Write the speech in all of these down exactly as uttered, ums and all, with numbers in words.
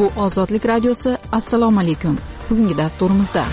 Bu Ozodlik radiosi. Assalomu alaykum. Bugungi dasturimizda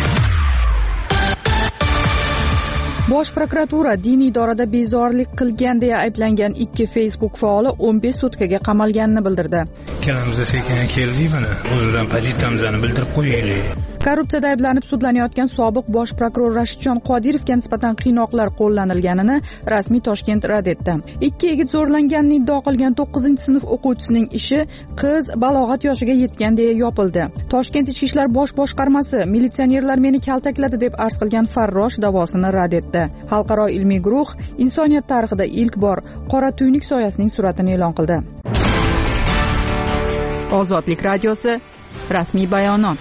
Bosh prokuratura diniy idorada bezorilik qilgan deya ayblangan ikki Facebook faoli o'n besh sutkaga qamalganini bildirdi. Kanalımıza sekin keldik mana, o'zidan pozitsiyamizni bildirib qo'yaylik. Korrupsiyada ayblanib sudlanayotgan sobiq bosh prokuror Rashidjon Qodirovga nisbatan qiynoqlar qo'llanilganini rasmiy Toshkent rad etdi. Ikki yigit zo'rlanganini iddao qilgan to'qqizinchi sinf o'quvchisining ishi qiz balog'at yoshiga yetgan deya yopildi. Toshkent Ichki ishlar bosh boshqarmasi militsionerlar meni kaltakladi deb arz qilgan farrosh da'vosini rad etdi. Xalqaro ilmiy guruh insoniyat tarixida ilk bor qora tuynuk soyasining suratini e'lon qildi. Ozodlik radiosi rasmiy bayonot.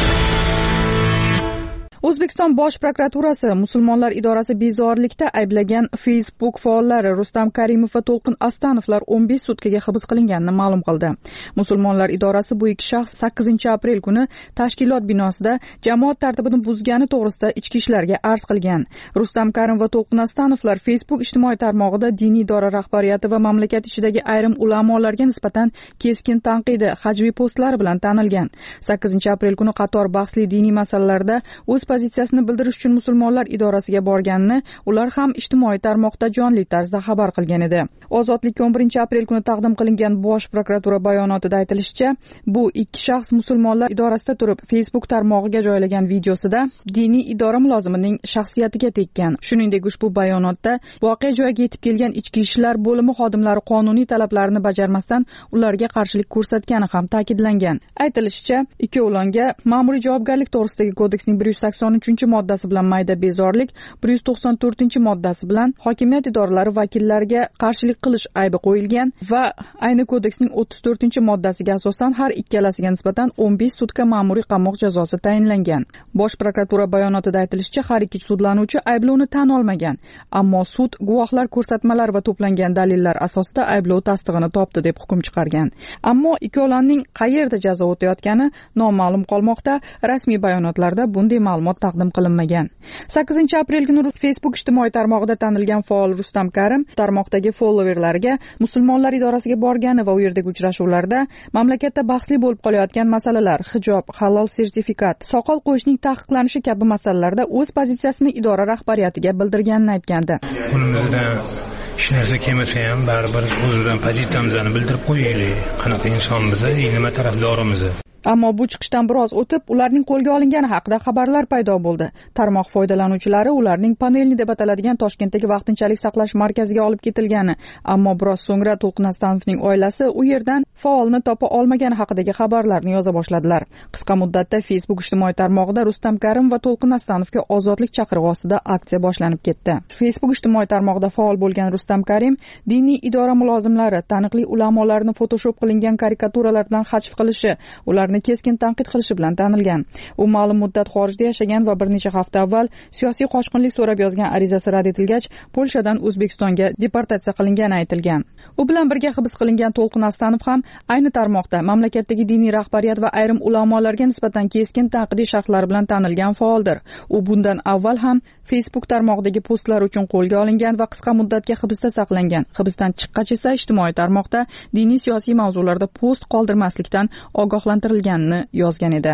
O'zbekiston Bosh prokuraturasi musulmonlar idorasi bezorilikda ayblagan Facebook faollari Rustam Karimov va To'lqin Astanovlar o'n besh sutkaga hibs qilinganini ma'lum qildi. Musulmonlar idorasi bu ikki shaxs sakkizinchi aprel kuni tashkilot binosida jamoat tartibini buzgani to'g'risida ichki ishlarga arz qilgan. Rustam Karimov va To'lqin Astanovlar Facebook ijtimoiy tarmog'ida diniy idora rahbariyati va mamlakat ichidagi ayrim ulamolarga nisbatan keskin tanqidi hajviy postlar bilan tanilgan. sakkizinchi aprel kuni qator bahsli diniy masalalarda o'z pozitsiyasini bildirish uchun musulmonlar idorasiga borganini ular ham ijtimoiy tarmoqda jonli tarzda xabar qilgan edi. Ozodlik o'n birinchi aprel kuni taqdim qilingan Bosh prokuratura bayonotida aytilishicha, bu ikki shaxs musulmonlar idorasida turib Facebook tarmog'iga joylagan videosida diniy idora mulozimining shaxsiyatiga tekkan. Shuningdek, ushbu bayonotda voqea joyiga yetib kelgan ichki ishlar bo'limi xodimlari qonuniy talablarni bajarmasdan ularga qarshilik ko'rsatgani ham ta'kidlangan. Aytilishicha, ikkovlonga ma'muriy javobgarlik to'g'risidagi kodeksning bir yuz sakson uchinchi moddasi bilan mayda bezorilik, bir yuz to'qson to'rtinchi moddasi bilan hokimiyat idoralari vakillariga qarshilik qilish aybi qo'yilgan va ayni kodeksning o'ttiz to'rtinchi moddasiga asosan har ikkalasiga nisbatan o'n besh sutka ma'muriy qamoq jazosi tayinlangan. Bosh prokuratura bayonotida aytilishicha, har ikki sudlanuvchi ayblovni tan olmagan, ammo sud guvohlar ko'rsatmalar va to'plangan dalillar asosida ayblov tasdig'ini topdi deb hukm chiqargan. Ammo ikkovlonning qayerda jazo o'tayotgani noma'lum qolmoqda. Rasmiy bayonotlarda bunday ma'lumot taqdim qilinmagan. sakkizinchi aprel kuni Facebook ijtimoiy tarmog'ida tanilgan faol Rustam Karim tarmoqdagi followerlariga musulmonlar idorasiga borgani va u yerdagi uchrashuvlarda mamlakatda bahsli bo'lib qolayotgan masalalar, hijob, halol sertifikat, soqol qo'yishning taqiqlanishi kabi masalalarda o'z pozitsiyasini idora rahbariyatiga bildirganini aytgandi. Qo'limizdan hech narsa kelmasa ham baribir o'zidan pozitsiyamizni bildirib qo'yaylik. Qanaqa insonmiz, nima tarafdorimiz. Ammo bu chiqishdan biroz o'tib, ularning qo'lga olingani haqida xabarlar paydo bo'ldi. Tarmoq foydalanuvchilari ularning panelni deb ataladigan Toshkentdagi vaqtinchalik saqlash markaziga olib ketilgani, ammo biroz so'ngra To'lqin Astanovning oilasi u yerdan faolni topa olmagani haqidagi xabarlarni yoza boshladilar. Qisqa muddatda Facebook ijtimoiy tarmog'ida Rustam Karim va To'lqin Astanovga ozodlik chaqirig'i ostida aksiya boshlanib ketdi. Facebook ijtimoiy tarmog'ida faol bo'lgan Rustam Karim diniy idora mulozimlari taniqli ulamolarni Photoshop qilingan karikaturalar bilan hajv qilishi, ularni keskin tanqid qilishi bilan tanilgan. U ma'lum muddat xorijda yashagan va bir necha hafta avval siyosiy qochqinlik so'rab yozgan arizasi rad etilgach, Polshadan O'zbekistonga deportatsiya qilingani aytilgan. U bilan birga hibs qilingan To'lqin Astanov ham ayni tarmoqda mamlakatdagi diniy rahbariyat va ayrim ulamolarga nisbatan keskin tanqidiy sharhlar bilan tanilgan faoldir. U bundan avval ham Facebook tarmog'idagi postlar uchun qo'lga olingan va qisqa muddatga hibsda saqlangan. Hibsdan chiqqach esa ijtimoiy tarmoqda diniy siyosiy mavzularda post qoldirmaslikdan ogohlantirilganini yozgan edi.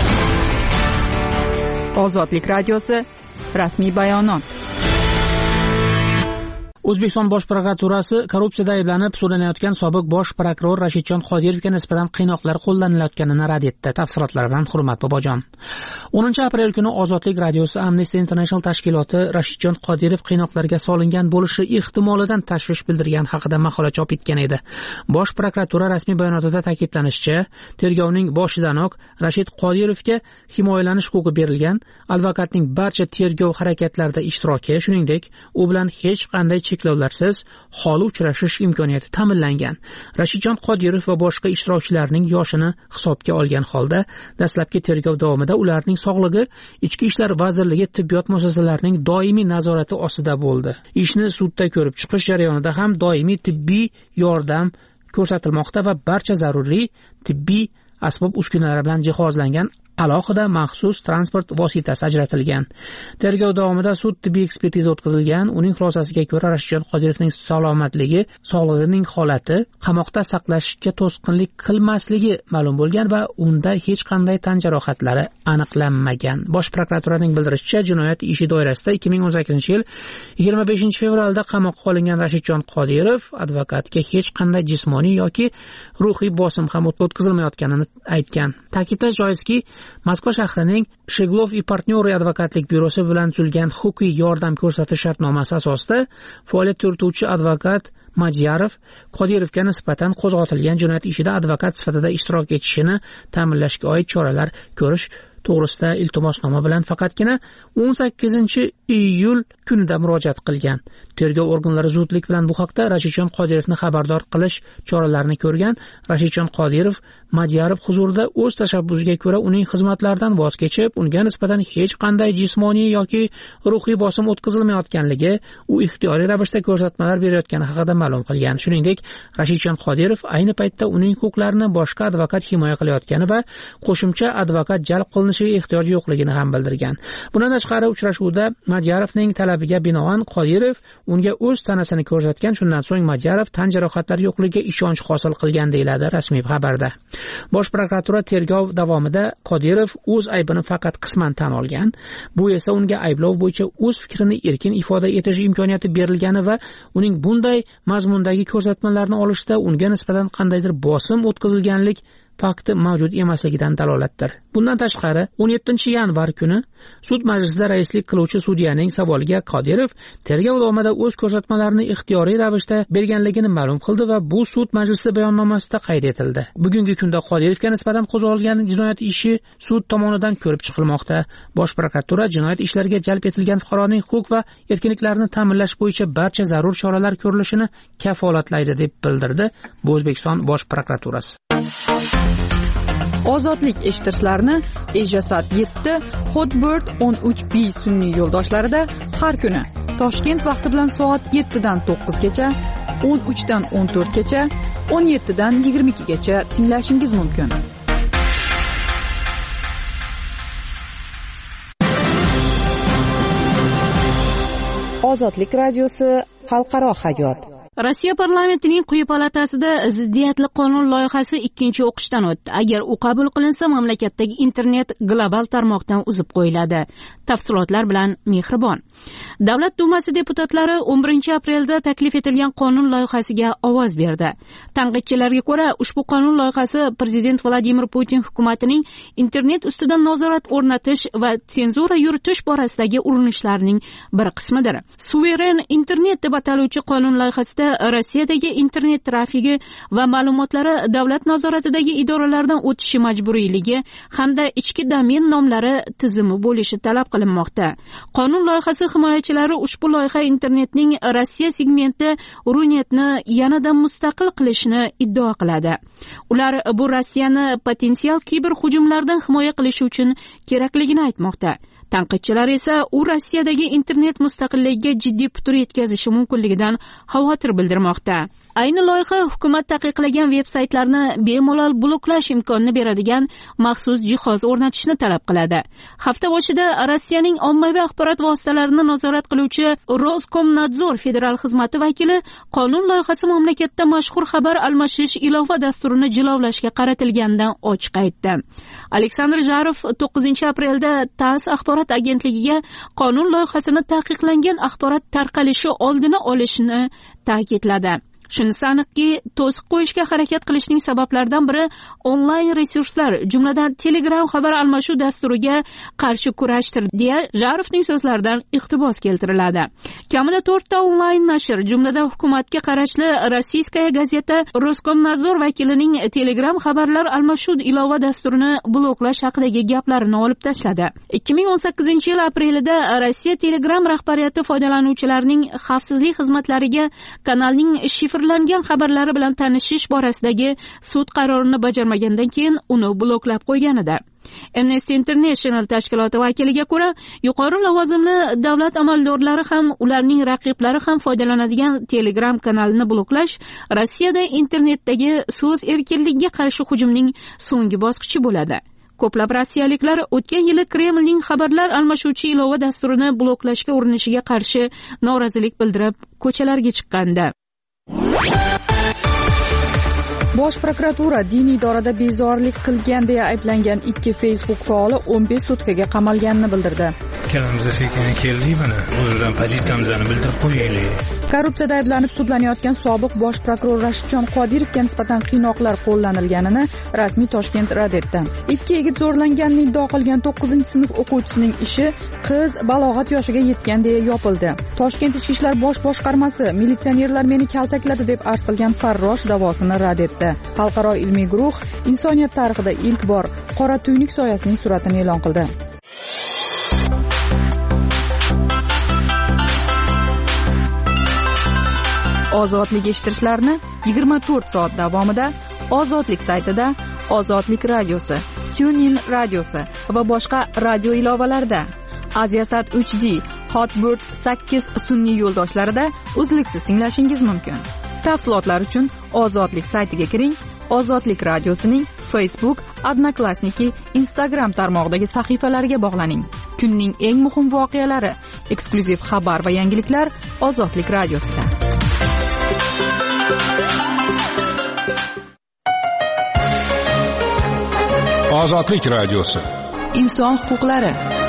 Ozodlik radiosi rasmiy bayonot. O'zbekiston Bosh prokuraturasi korrupsiyada ayblanib sudlanayotgan sobiq bosh prokuror Rashidjon Qodirovga nisbatan qiynoqlar qo'llanilayotganini rad etdi. Tafsilotlar bilan Hurmat Bobojon. o'ninchi aprel kuni Ozodlik radiosi Amnesty International tashkiloti Rashidjon Qodirov qiynoqlarga solingan bo'lishi ehtimolidan tashvish bildirgan haqida maqola chop etgan edi. Bosh prokuratura rasmiy bayonotida ta'kidlanishicha, tergovning boshidanoq Rashid Qodirovga himoyalanish huquqi berilgan, advokatning barcha tergov harakatlarida ishtiroki, shuningdek, u bilan hech qanday cheklovlarsiz holi uchrashish imkoniyati ta'minlangan. Rashidjon Qodirov va boshqa ishtirokchilarning yoshini hisobga olgan holda dastlabki tergov davomida ularning sog'lig'i Ichki ishlar vazirligi tibbiyot muassasalarining doimiy nazorati ostida bo'ldi. Ishni sudda ko'rib chiqish jarayonida ham doimiy tibbiy yordam ko'rsatilmoqda va barcha zaruriy tibbiy asbob uskunalar bilan jihozlangan alohida maxsus transport vositasi ajratilgan. Tergov davomida sud tibbiy ekspertiza o'tkazilgan. Uning xulosasiga ko'ra Rashidjon Qodirovning salomatligi, sog'lig'ining holati qamoqda saqlashga to'sqinlik qilmasligi ma'lum bo'lgan va unda hech qanday tan jarohatlari aniqlanmagan. Bosh prokuraturaning bildirishicha, jinoyat ishi doirasida ikki ming o'n sakkizinchi yil yigirma beshinchi fevralda qamoqqa olingan Rashidjon Qodirov advokatga hech qanday jismoniy yoki ruhiy bosim ham o'tkazilmayotganini aytgan. Ta'kidlash joizki, Moskva shahrining Sheglov и партнеры advokatlik byurosi bilan tuzilgan huquqiy yordam ko'rsatish shartnomasi asosida faoliyat yurituvchi advokat Madyarov Qodirovga nisbatan qo'zg'atilgan jinoyat ishida advokat sifatida ishtirok etishini ta'minlashga oid choralar ko'rish to'g'risida iltimosnoma bilan faqatgina o'n sakkizinchi iyul kunida murojaat qilgan. Tergov organlari zudlik bilan bu haqda Rashidjon Qodirovni xabardor qilish choralarini ko'rgan. Rashidjon Qodirov Madyarov huzurida o'z tashabbusiga ko'ra uning xizmatlaridan voz kechib, unga nisbatan hech qanday jismoniy yoki ruhiy bosim o'tkazilmayotganligi, u ixtiyoriy ravishda ko'rsatmalar berayotgani haqida ma'lum qilgan. Shuningdek, Rashidjon Qodirov ayni paytda uning huquqlarini boshqa advokat himoya qilayotgani va qo'shimcha advokat jalb qilinishiga ehtiyoj yo'qligini ham bildirgan. Bundan tashqari uchrashuvda Madyarovning talabiga binoan Qodirov unga o'z tanasini ko'rsatgan. Shundan so'ng Madyarov tan jarohatlari yo'qligiga ishonch hosil qilgan deyiladi rasmiy xabarda. Bosh prokuratura tergov davomida Qodirov o'z aybini faqat qisman tan olgan. Bu esa unga ayblov bo'yicha o'z fikrini erkin ifoda etish imkoniyati berilgani va uning bunday mazmundagi ko'rsatmalarni olishda unga nisbatan qandaydir bosim o'tkazilganlik fakti mavjud emasligidan dalolatdir. Bundan tashqari, o'n yettinchi yanvar kuni sud majlisida raislik qiluvchi sudyaning savoliga Qodirov tergov davomida o'z ko'rsatmalarini ixtiyoriy ravishda berganligini ma'lum qildi va bu sud majlisi bayonnomasida qayd etildi. Bugungi kunda Qodirovga nisbatan qo'zg'atilgan jinoyat ishi sud tomonidan ko'rib chiqilmoqda. Bosh prokuratura jinoyat ishlariga jalb etilgan fuqaroning huquq va erkinliklarini ta'minlash bo'yicha barcha zarur choralar ko'rilishini kafolatlaydi deb bildirdi bu O'zbekiston Bosh prokuraturasi. Ozodlik eshittirishlarni Ejasat yetti, Hotbird o'n uch B sun'iy yo'ldoshlarida har kuni Toshkent vaqti bilan soat yettidan to'qqizgacha, o'n uchdan o'n to'rtgacha, o'n yettidan yigirma ikkigacha tinglashingiz mumkin. Ozodlik radiosi xalqaro hayot. Rossiya parlamentining quyi palatasida ziddiyatli qonun loyihasi ikkinchi o'qishdan o'tdi. Agar u qabul qilinsa, mamlakatdagi internet global tarmoqdan uzib qo'yiladi. Tafsilotlar bilan Mehribon. Davlat dumasi deputatlari o'n birinchi aprelda taklif etilgan qonun loyihasiga ovoz berdi. Tanqidchilarga ko'ra, ushbu qonun loyihasi prezident Vladimir Putin hukumatining internet ustidan nazorat o'rnatish va senzura yuritish borasidagi urinishlarining bir qismidir. Suveren internet deb ataluvchi qonun loyihasida Rossiyadagi internet trafigi va ma'lumotlari davlat nazoratidagi idoralardan o'tishi majburiyligi hamda ichki domen nomlari tizimi bo'lishi talab qilinmoqda. Qonun loyihasi himoyachilari ushbu loyiha internetning Rossiya segmenti Runetni yanada mustaqil qilishni iddao qiladi. Ular bu Rossiyani potensial kiber hujumlardan himoya qilish uchun kerakligini aytmoqda. Tanqidchilar esa u Rossiyadagi internet mustaqilligiga jiddiy putur yetkazishi mumkinligidan xavotir bildirmoqda. Ayni loyiha hukumat taqiqlagan veb-saytlarni bemalol bloklash imkonini beradigan maxsus jihoz o'rnatishni talab qiladi. Hafta boshida Rossiyaning ommaviy axborot vositalarini nazorat qiluvchi Roskomnadzor federal xizmati vakili qonun loyihasi mamlakatda mashhur xabar almashish ilova dasturini jilovlashga qaratilganidan ochiq aytdi. Aleksandr Jarov to'qqizinchi aprelda TASS axborot agentligiga qonun loyihasini taqiqlangan axborot tarqalishi oldini olishni ta'kidladi. Shunisi aniqki, to'siq qo'yishga harakat qilishning sabablaridan biri onlayn resurslar, jumladan Telegram xabar almashuv dasturiga qarshi kurashdir, deya Jarovning so'zlaridan iqtibos keltiriladi. Kamida to'rtta onlayn nashr, jumladan hukumatga qarashli Rossiyskaya gazeta Roskomnadzor vakilining Telegram xabarlar almashuv ilova dasturini bloklash haqidagi gaplarini olib tashladi. ikki ming o'n sakkizinchi yil aprelida Rossiya Telegram rahbariyati foydalanuvchilarning xavfsizlik xizmatlariga kanalning shifrlangan xabarlari bilan tanishish borasidagi sud qarorini bajarmagandan keyin uni bloklab qo'ygan edi. Amnesty International tashkiloti vakiliga ko'ra, yuqori lavozimli davlat amaldorlari ham, ularning raqiblari ham foydalanadigan Telegram kanalini bloklash Rossiyada internetdagi so'z erkinligiga qarshi hujumning so'nggi bosqichi bo'ladi. Ko'plab rossiyaliklar o'tgan yili Kremlning xabarlar almashuvchi ilova dasturini bloklashga urinishiga qarshi norozilik bildirib, ko'chalarga chiqqandi. Bosh prokuratura diniy idorada bezorilik qilgan deya ayblangan ikki Facebook faoli o'n besh sutkaga qamalganini bildirdi. Ikkalamiz sekin keldik buni. O'zidan pozitsiyamizni bildirib qo'yaylik. Korrupsiyada ayblanib sudlanayotgan sobiq bosh prokuror Rashidjon Qodirovga nisbatan qiynoqlar qo'llanilganini rasmiy Toshkent rad etdi. Ikki yigit zo'rlanganini iddao qilgan to'qqizinchi sinf o'quvchisining ishi qiz balog'at yoshiga yetgan deya yopildi. Toshkent Ichki ishlar bosh boshqarmasi militsionerlar meni kaltakladi deb arz qilgan Farrosh da'vosini rad etdi. Xalqaro ilmiy guruh insoniyat tarixida ilk bor qora tuynik soyasining suratini e'lon qildi. Ozodlik eshittirishlarni yigirma to'rt soat davomida Ozodlik saytida, Ozodlik radiosi, TuneIn radiosi va boshqa radio ilovalarida, Aziasat uch D, Hotbird sakkiz sun'iy yo'ldoshlarida uzluksiz tinglashingiz mumkin. Tafsilotlar uchun Ozodlik saytiga kiring. Ozodlik radiosining Facebook, Odnoklassniki, Instagram tarmog'idagi sahifalariga bog'laning. Kunning eng muhim voqealari, eksklyuziv xabar va yangiliklar Ozodlik radiosida. Ozodlik radiosi. Inson huquqlari.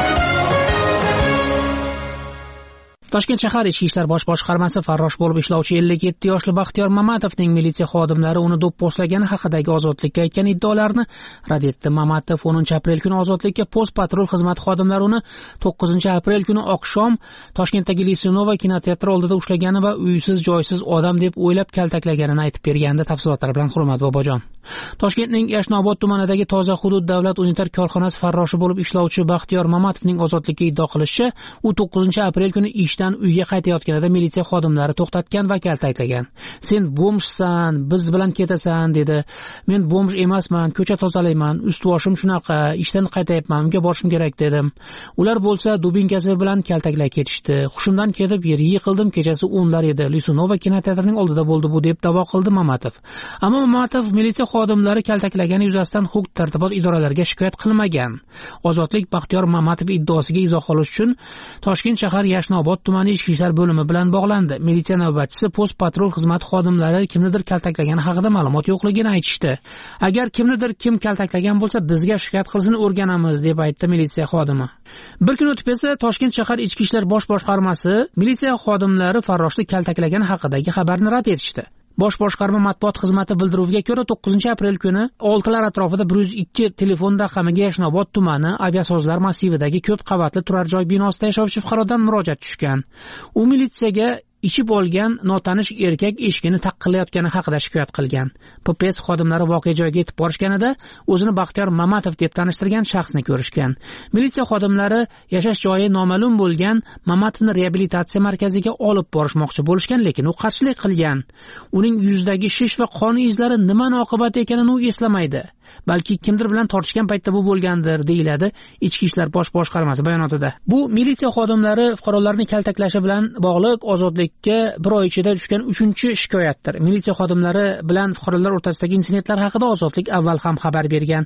Toshkent shahar Ichki ishlar bosh boshqarmasi farrosh bo'lib ishlovchi ellik yetti yoshli Baxtiyor Mamatovning militsiya xodimlari uni do'pposlagani haqidagi Ozodlikka aytgan iddaolarini rad etdi. Mamatov o'ninchi aprel kuni Ozodlikka post patrul xizmat xodimlari uni to'qqizinchi aprel kuni oqshom Toshkentdagi Lisunova kinoteatri oldida ushlagani va uysiz joysiz odam deb o'ylab kaltaklaganini aytib bergandi. Tafsilotlar bilan Hurmat Bobojon. Toshkentning Yashnobod tumanidagi Toza hudud davlat unitar korxonasi farroshi bo'lib ishlovchi Baxtiyor Mamatovning Ozodlikka iddao qilishicha, u to'qqizinchi aprel kuni ishdan uyga qaytayotganida militsiya xodimlari to'xtatgan va kaltaklagan. "Sen bomjsan, biz bilan ketasan" dedi. "Men bomj emasman, ko'cha tozalayman, ust-boshim shunaqa, ishdan qaytayapman, uyga borishim kerak" dedim. Ular bo'lsa dubinkasi bilan kaltaklay ketishdi. Hushimdan ketib yerga yiqildim, kechasi o'nlar edi. Lisunova kinoteatrining oldida bo'ldi bu deb da'vo qildi Mamatov. Ammo Mamatov militsiya xodimlari kaltaklagani yuzasidan huquq-tartibot idoralariga shikoyat qilmagan. Ozodlik Baxtiyor Mamatov iddaosiga izoh olish uchun Toshkent shahar Yashnobod tumani ichki ishlar bo'limi bilan bog'landi. Militsiya navbatchisi post patrul xizmat xodimlari kimnidir kaltaklagani haqida ma'lumot yo'qligini aytishdi. "Agar kimnidir kim kaltaklagan bo'lsa, bizga shikoyat qilsin, o'rganamiz" deb aytdi militsiya xodimi. Bir kun o'tib esa Toshkent shahar Ichki ishlar bosh boshqarmasi militsiya xodimlari farroshni kaltaklagani haqidagi xabarni rad etishdi. Bosh boshqarma matbuot xizmati bildiruviga ko'ra to'qqizinchi aprel kuni oltilar atrofida bir yuz ikki telefon raqamiga Yashnobod tumani aviasozlar massividagi ko'p qavatli turar joy binosida yashovchi fuqarodan murojaat tushgan. U militsiyaga ichib olgan notanish erkak eshigini taqillayotgani haqida shikoyat qilgan. P P S xodimlari voqea joyiga yetib borishganida o'zini Baxtiyor Mamatov deb tanishtirgan shaxsni ko'rishgan. Militsiya xodimlari yashash joyi noma'lum bo'lgan Mamatovni reabilitatsiya markaziga olib borishmoqchi bo'lishgan, lekin u qarshilik qilgan. Uning yuzidagi shish va qon izlari nimani oqibati ekanini u eslamaydi. Balki kimdir bilan tortishgan paytda bu bo'lgandir, deyiladi Ichki ishlar bosh boshqarmasi bayonotida. Bu militsiya xodimlari fuqarolarni kaltaklashi bilan bog'liq Ozodlikka bir oy ichida tushgan uchinchi shikoyatdir. Militsiya xodimlari bilan fuqarolar o'rtasidagi insidentlar haqida Ozodlik avval ham xabar bergan.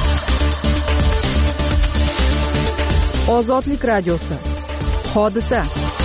Ozodlik radiosi. Hodisa.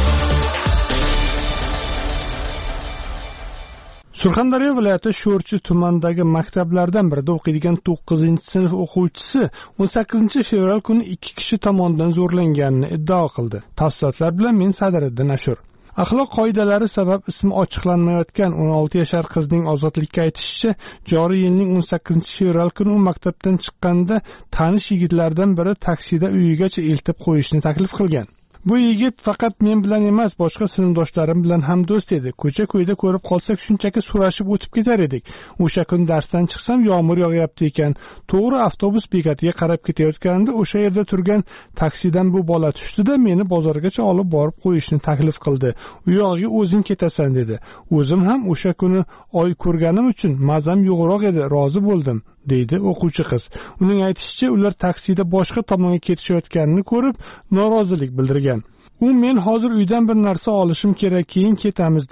Surxondaryo viloyati Sho'rchi tumanidagi maktablardan birida o'qiydigan to'qqizinchi sinf o'quvchisi o'n sakkizinchi fevral kuni ikki kishi tomonidan zo'rlanganini iddao qildi. Tafsilotlar bilan men Sadiriddin Ashur. Axloq qoidalari sabab ismi ochiqlanmayotgan o'n olti yashar qizning Ozodlikka aytishicha, joriy yilning o'n sakkizinchi fevral kuni u maktabdan chiqqanda tanish yigitlardan biri taksida uyigacha eltib qo'yishni taklif qilgan. Bu yigit faqat men bilan emas, boshqa sinfdoshlarim bilan ham do'st edi. Ko'cha-ko'yda ko'rib qolsak, shunchaki so'rashib o'tib ketar edik. O'sha kun darsdan chiqsam, yomg'ir yog'yapti ekan. To'g'ri avtobus bekatiga qarab ketayotganimda o'sha yerda turgan taksidan bu bola tushdi-da, meni bozorgacha olib borib qo'yishni taklif qildi. U yog'iga o'zing ketasan dedi. O'zim ham o'sha kuni oy ko'rganim uchun mazam yo'g'roq edi, rozi bo'ldim, deydi o'quvchi qiz. Uning aytishicha, ular taksida boshqa tomonga ketishayotganini ko'rib, norozilik bildirgan. U "Men hozir uydan bir narsa olishim kerak, keyin ketamiz" dedi.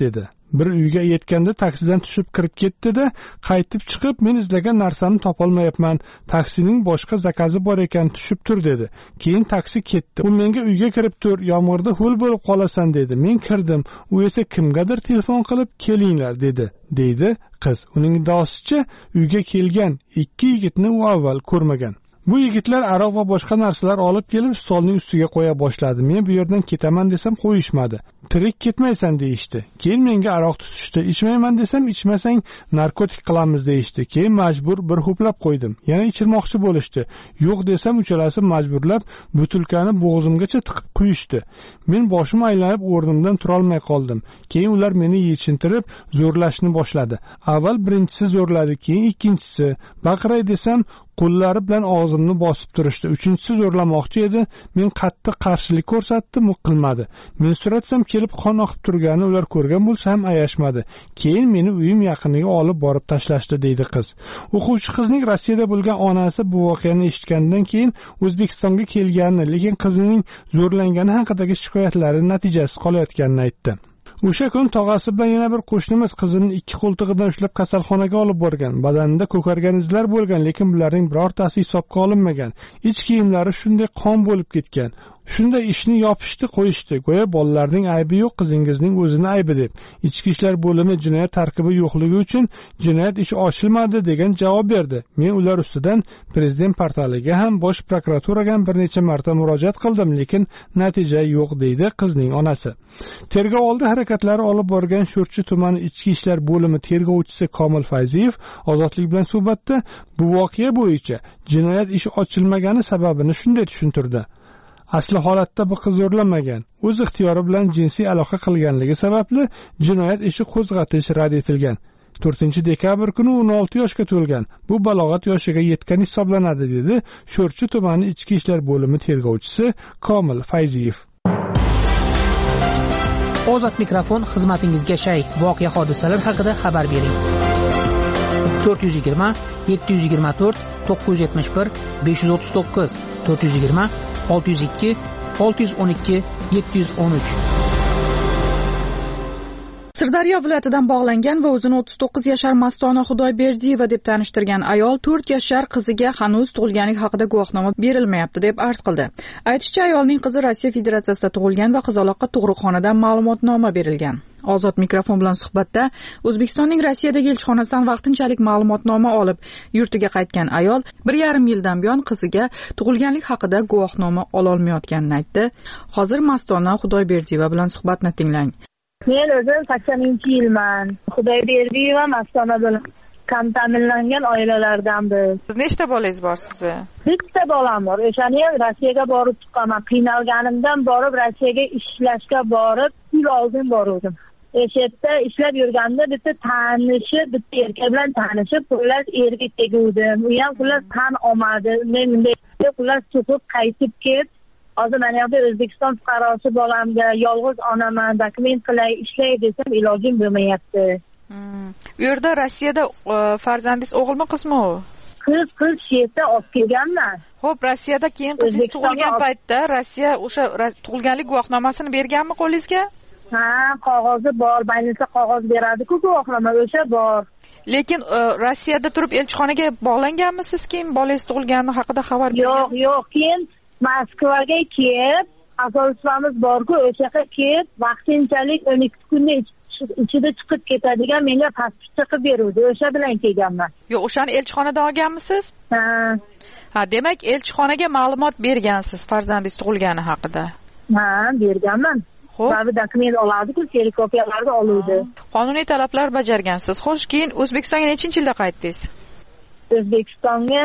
Bir uyga yetganda taksidan tushib kirib ketdi-da, qaytib chiqib, men izlagan narsamni topolmayapman. Taksining boshqa zakazi bor ekan, tushib tur dedi. Keyin taksi ketdi. U menga uyga kirib tur, yomg'irda ho'l bo'lib qolasan dedi. Men kirdim. U esa kimgadir telefon qilib, kelinglar dedi, deydi qiz. Uning iddaosicha, uyga kelgan ikki yigitni u avval ko'rmagan. Bu yigitlar aroq va boshqa narsalar olib kelib stolning ustiga qo'ya boshladi. Men bu yerdan ketaman desam qo'yishmadi. Tirik ketmaysan deyishdi. Keyin menga aroq tutishdi. Ichmayman desam ichmasang narkotik qilamiz deyishdi. Keyin majbur bir ho'plab qo'ydim. Yana ichirmoqchi bo'lishdi. Yo'q desam uchalasi majburlab butilkani bo'g'zimgacha tiqib quyishdi. Men boshim aylanib o'rnimdan tura olmay qoldim. Keyin ular meni yechintirib zo'rlashni boshladi. Avval birinchisi zo'rladi, keyin ikkinchisi. Baqiray desam qo'llari bilan og'zimni bosib turishdi. Uchinchisi zo'rlamoqchi edi. Men qattiq qarshilik ko'rsatdim, u qilmadi. Men suratsam kelib qon oqib turganini ular ko'rgan bo'lsa ham ayashmadi. Keyin meni uyim yaqiniga olib borib tashlashdi, deydi qiz. O'quvchi qizning Rossiyada bo'lgan onasi bu voqeani eshitgandan keyin O'zbekistonga kelganini, lekin qizining zo'rlangani haqidagi shikoyatlari natijasiz qolayotganini aytdi. O'sha kun tog'asi bilan yana bir qo'shnimiz qizini ikki qo'ltig'idan ushlab kasalxonaga olib borgan. Badanida ko'kargan izlar bo'lgan, lekin bularning birortasi hisobga olinmagan. Ich kiyimlari shunday qon bo'lib ketgan. Shunda ishni yopishdi, qo'yishdi. Go'yo bolalarning aybi yo'q, qizingizning o'zini aybi deb. Ichki ishlar bo'limi jinoyat tarkibi yo'qligi uchun jinoyat ishi ochilmadi degan javob berdi. Men ular ustidan prezident portaliga ham, bosh prokuraturaga ham bir necha marta murojaat qildim, lekin natija yo'q, deydi qizning onasi. Tergov oldi harakatlari olib borgan Sho'rchi tumani ichki ishlar bo'limi tergovchisi Komil Fayziyev Ozodlik bilan suhbatda bu voqea bo'yicha jinoyat ishi ochilmagani sababini shunday tushuntirdi. Asli holatda bu qiz zo'rlanmagan. O'z ixtiyori bilan jinsiy aloqa qilganligi sababli jinoyat ishi qo'zg'atish rad etilgan. to'rtinchi dekabr kuni o'n olti yoshga to'lgan. Bu balog'at yoshiga yetgan hisoblanadi, dedi Sho'rchi tumani ichki ishlar bo'limi tergovchisi Komil Fayziyev. Ozod mikrofon xizmatingizga shay. Voqea hodisalar haqida xabar bering. to'rt yuz yigirma yetti yuz yigirma to'rt to'qqiz yuz yetmish bir besh yuz o'ttiz to'qqiz to'rt yuz yigirma olti yuz ikki olti yuz o'n ikki yetti yuz o'n uch. Sirdaryo viloyatidan bog'langan va o'zini o'ttiz to'qqiz yashar Mastona Xudoyberdiyeva deb tanishtirgan ayol to'rt yashar qiziga hanuz tug'ilganlik haqida guvohnoma berilmayapti deb arz qildi. Aytishicha, ayolning qizi Rossiya Federatsiyasida tug'ilgan va qizaloqqa tug'ruqxonadan ma'lumotnoma berilgan. Ozod mikrofon bilan suhbatda O'zbekistonning Rossiyadagi elchixonasidan vaqtinchalik ma'lumotnoma olib yurtiga qaytgan ayol bir yarim yildan buyon qiziga tug'ilganlik haqida guvohnoma ololmayotganini aytdi. Hozir Mastona Xudoyberdiyeva bilan suhbatni tinglang. Men o'zim saksoninchi yilman. Xudoyberdiyeva Mastona bilan kam ta'minlangan oilalardan biz. Nechta bolangiz bor sizni? Bitta bolam bor. O'shani ham Rossiyaga borib chiqqanman. Qiynalganimdan borib Rossiyaga ishlashga borib, yil oldin bordim. O'sha yerda ishlab yurganda bitta tanishi, bitta erkak bilan tanishib, ular erga teguvdim. U ham ular tan olmadi. Men bunday ular chiqib qaytib ket. Hozir men yerda O'zbekiston fuqarosi bolamga yolg'iz onaman, dokument qilay, ishlay desam ilojim bo'lmayapti. Hmm. Bu yerda Rossiyada farzandingiz o'g'ilmi, qizmi u? Qiz, qiz yerda olib kelganman. Xo'p, Rossiyada keyin qizingiz tug'ilgan paytda Rossiya o'sha tug'ilganlik guvohnomasini berganmi qo'lingizga? Ha, qog'ozi bor, больница qog'oz beradi-ku, guvohnoma o'sha bor. Lekin Rossiyada turib elchixonaga bog'langanmisiz keyin bolangiz tug'ilgani haqida xabar bergansiz? Yo'q, yo'q, keyin Moskvaga kelib, asoschimiz bor-ku, o'sha yerga kelib, vaqtinchalik o'n ikki kunning ichida chiqib ketadigan menga pasport chiqib beruvdi. O'sha bilan kelganman. Yo'q, o'shani elchixonadan olganmisiz? Ha. Ha, demak, elchixonaga ma'lumot bergansiz farzandingiz tug'ilgani haqida. Ha, berganman. Xo'p. Ba'zi dokument oladi-ku, serikopiyalarni oluvdi. Qonuniy talablar bajargansiz. Xo'sh, keyin O'zbekistonga nechinchi yilda qaytdingiz? O'zbekistonga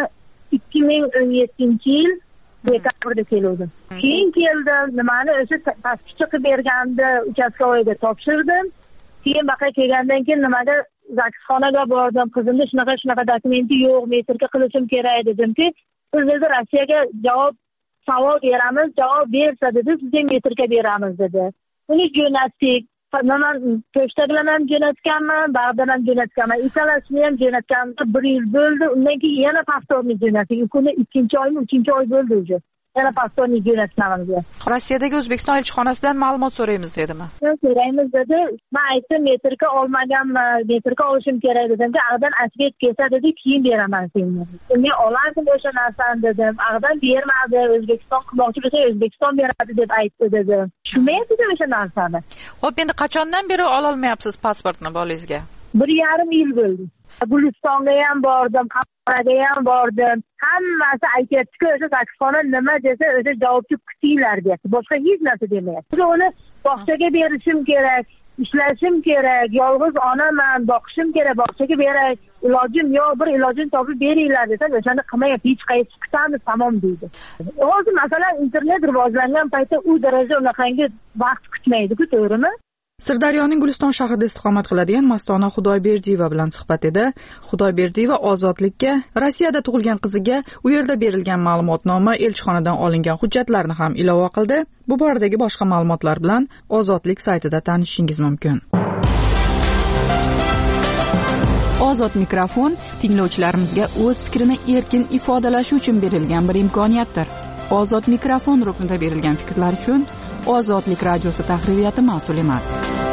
ikki ming o'n yettinchi yil dekabrda keldim. Keyin keldim, nimani o'sha pasport chiqib berganda uchastkovoyga topshirdim. Keyin baqa kelgandan keyin nimaga zaksxonaga bordim. Qizimda shunaqa shunaqa dokumenti yo'q, metrga qilishim kerak dedimki, biz dedi Rossiyaga javob savol beramiz, javob bersa dedi, sizga metrga beramiz dedi. Uni jo'natdik. Men pochta bilan ham jo'natganman, bag'dan ham jo'natganman. Ikkalasini ham jo'natganimda bir yil bo'ldi. Undan keyin yana pasportni jo'natdik. Kuni ikkinchi oymi, uchinchi oy bo'ldi o'zi. yana postornik jo'natganman bizga. Rossiyadagi O'zbekiston elchixonasidan ma'lumot so'raymiz dedimi? So'raymiz dedi. Men aytdim, metrga olmaganman, metrga olishim kerak dedim. Aqdan asbet kelsa dedi, keyin beraman senga. Men olardim o'sha narsani dedim. Aqdan bermadi, O'zbekiston qilmoqchi bo'lsa O'zbekiston beradi deb aytdi dedi. Tushunmaydi o'sha narsani. Xo'p, endi qachondan beri ola olmayapsiz pasportni bolangizga? bir yarim yil bo'ldi. Gulistonga ham bordim, Qamaraga ham bordim. Hammasi aytayapti-ku, o'sha saksofona nima desa, o'sha javobchi kutinglar deyapti. Boshqa hech narsa demayapti. Uni bog'chaga berishim kerak, ishlashim kerak, yolg'iz onaman, boqishim kerak, bog'chaga beray. Ilojim yo'q, bir ilojini topib beringlar desam, o'shani qilmayapti, hech qaysi kutamiz, tamom deydi. Hozir masalan internet rivojlangan paytda u daraja unaqangi vaqt kutmaydi-ku, to'g'rimi? Sirdaryoning Guliston shahrida istiqomat qiladigan Mastona Xudoyberdiyeva bilan suhbatida Xudoyberdiyeva ozodlikka Rossiyada tug'ilgan qiziga u yerda berilgan ma'lumotnoma, elchixonadan olingan hujjatlarni ham ilova qildi. Bu boradagi boshqa ma'lumotlar bilan Ozodlik saytida tanishishingiz mumkin. Ozod mikrofon tinglovchilarimizga o'z fikrini erkin ifodalashi uchun berilgan bir imkoniyatdir. Ozod mikrofon ruknida berilgan fikrlar uchun Ozodlik radiosi tahririyati mas'ul emas.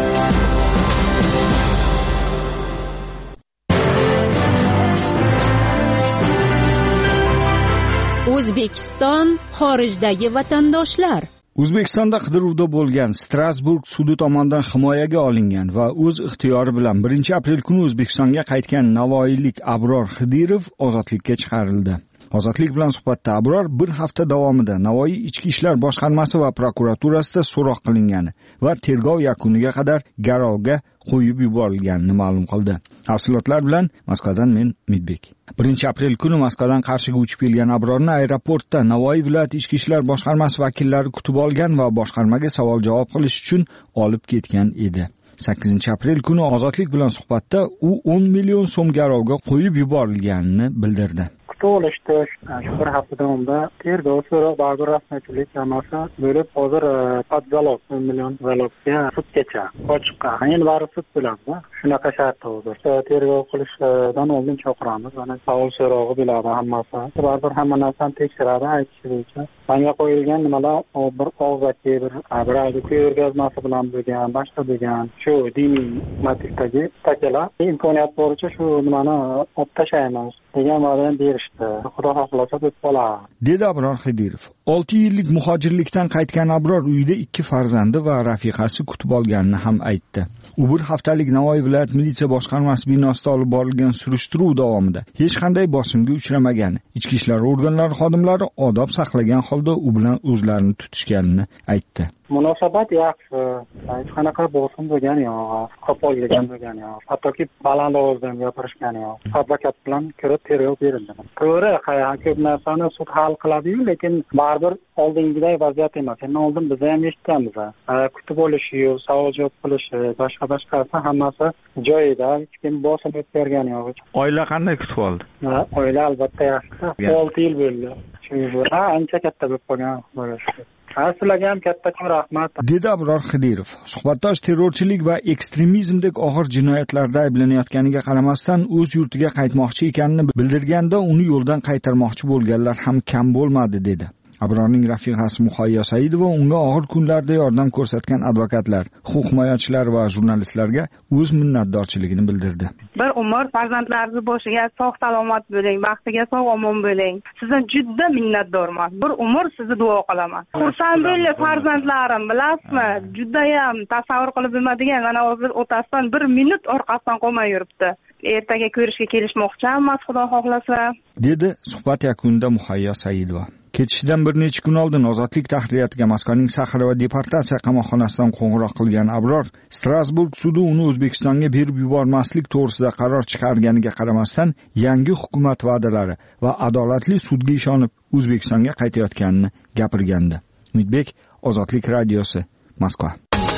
O'zbekiston xorijdagi vatandoshlar. O'zbekistonda qidiruvda bo'lgan Strasburg sudi tomonidan himoyaga olingan va o'z ixtiyori bilan birinchi aprel kuni O'zbekistonga qaytgan navoiylik Abror Xidirov ozodlikka chiqarildi. Ozodlik bilan suhbatda Abror bir hafta davomida Navoiy Ichki ishlar boshqarmasi va prokuraturasida so'roq qilingani va tergov yakuniga qadar garovga qo'yib yuborilganini ma'lum qildi. Tafsilotlar bilan Moskvadan men Midbek. birinchi aprel kuni Moskvadan Qarshiga uchib kelgan Abrorni aeroportda Navoiy viloyat Ichki ishlar boshqarmasi vakillari kutib olgan va boshqarmaga savol-javob qilish uchun olib ketgan edi. sakkizinchi aprel kuni Ozodlik bilan suhbatda u o'n million so'm garovga qo'yib yuborilganini bildirdi. olishdi. Shu bir hafta davomida tergov so'roq baribir rasmiychilik hammasi bo'lib hozir podzalog o'n million zalogga sudgacha ochiqqa. Endi bari sud bo'ladi. Shunaqa shartda hozir. Tergov qilishdan oldin chaqiramiz. Mana savol so'rog'i bo'ladi hammasi. Baribir hamma narsani tekshiradi, aytishi bo'yicha. Menga qo'yilgan nimalar bir og'zaki bir abradi ko'rgazmasi bilan bo'lgan, boshqa bo'lgan shu diniy motivdagi statiyalar imkoniyat boricha shu nimani olib tashlaymiz degan va'dani berishdi. Xudo xohlasa deb qoladi. Dedi Abror Xidirov. olti yillik muhojirlikdan qaytgan Abror uyida ikki farzandi va rafiqasi kutib olganini ham aytdi. U bir haftalik Navoiy viloyat militsiya boshqarmasi binosida olib borilgan surishtiruv davomida hech qanday bosimga uchramagani, ichki ishlar organlari xodimlari odob saqlagan holda u bilan o'zlarini tutishganini aytdi. Munosabat yaxshi, hech qanaqa bosim bo'lgani yo'q, qo'pollik bo'lgani yo'q, hattoki baland ovozdan gapirishgani yo'q. Advokat bilan ko'rib tergov berildi. To'g'ri, ko'p narsani sud hal qiladi-yu, lekin baribir oldingiday vaziyat emas. Endi oldin biz ham eshitganmiz. Kutib olishi, savol javob qilishi, boshqa boshqasi hammasi joyida, hech kim bosim o'tkazgani yo'q. Oila qanday kutib oldi? Oila albatta yaxshi. olti yil bo'ldi. Shu ancha katta bo'lib qolgan bo'ladi. Sizlarga ham kattakon rahmat. Dedi Abror Xidirov. Suhbatdosh terrorchilik va ekstremizmdek og'ir jinoyatlarda ayblanayotganiga qaramasdan o'z yurtiga qaytmoqchi ekanini bildirganda uni yo'ldan qaytarmoqchi bo'lganlar ham kam bo'lmadi dedi. Abrorning rafiqasi Muhayyo Saidova unga og'ir kunlarda yordam ko'rsatgan advokatlar, huquq himoyachilari va jurnalistlarga o'z minnatdorchiligini bildirdi. Bir umr farzandlaringiz boshiga sog' salomat bo'ling, baxtiga sog' omon bo'ling. Sizdan juda minnatdorman. Bir umr sizni duo qilaman. Xursand bo'lib farzandlarim, bilasizmi? Juda ham tasavvur qilib bo'lmaydigan, mana hozir otasidan bir minut orqasidan qolmay yuribdi. Ertaga ko'rishga kelishmoqchimiz, Xudo xohlasa, dedi suhbat yakunida Muhayyo Saidova. Ketishidan bir necha kun oldin Ozodlik tahriyatiga Moskvaning Saxara va deportatsiya qamoqxonasidan qo'ng'iroq qilgan Abror, Strasburg sudi uni O'zbekistonga berib yubormaslik to'g'risida qaror chiqarganiga qaramasdan yangi hukumat va'dalari va adolatli sudga ishonib O'zbekistonga qaytayotganini gapirgandi. Midbek, Ozodlik radiosi, Moskva.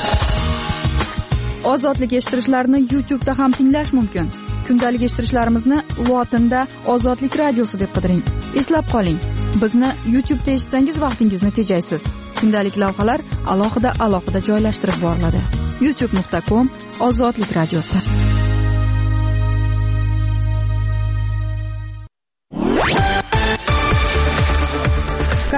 Ozodlik eshittirishlarni YouTube'da ham tinglash mumkin. Kundalik eshittirishlarimizni lotinda Ozodlik radiosi deb qidiring. Eslab qoling, bizni YouTube'da eshitsangiz vaqtingizni tejaysiz. Kundalik lavhalar alohida alohida joylashtirib boriladi. youtube nuqta com Ozodlik radiosi.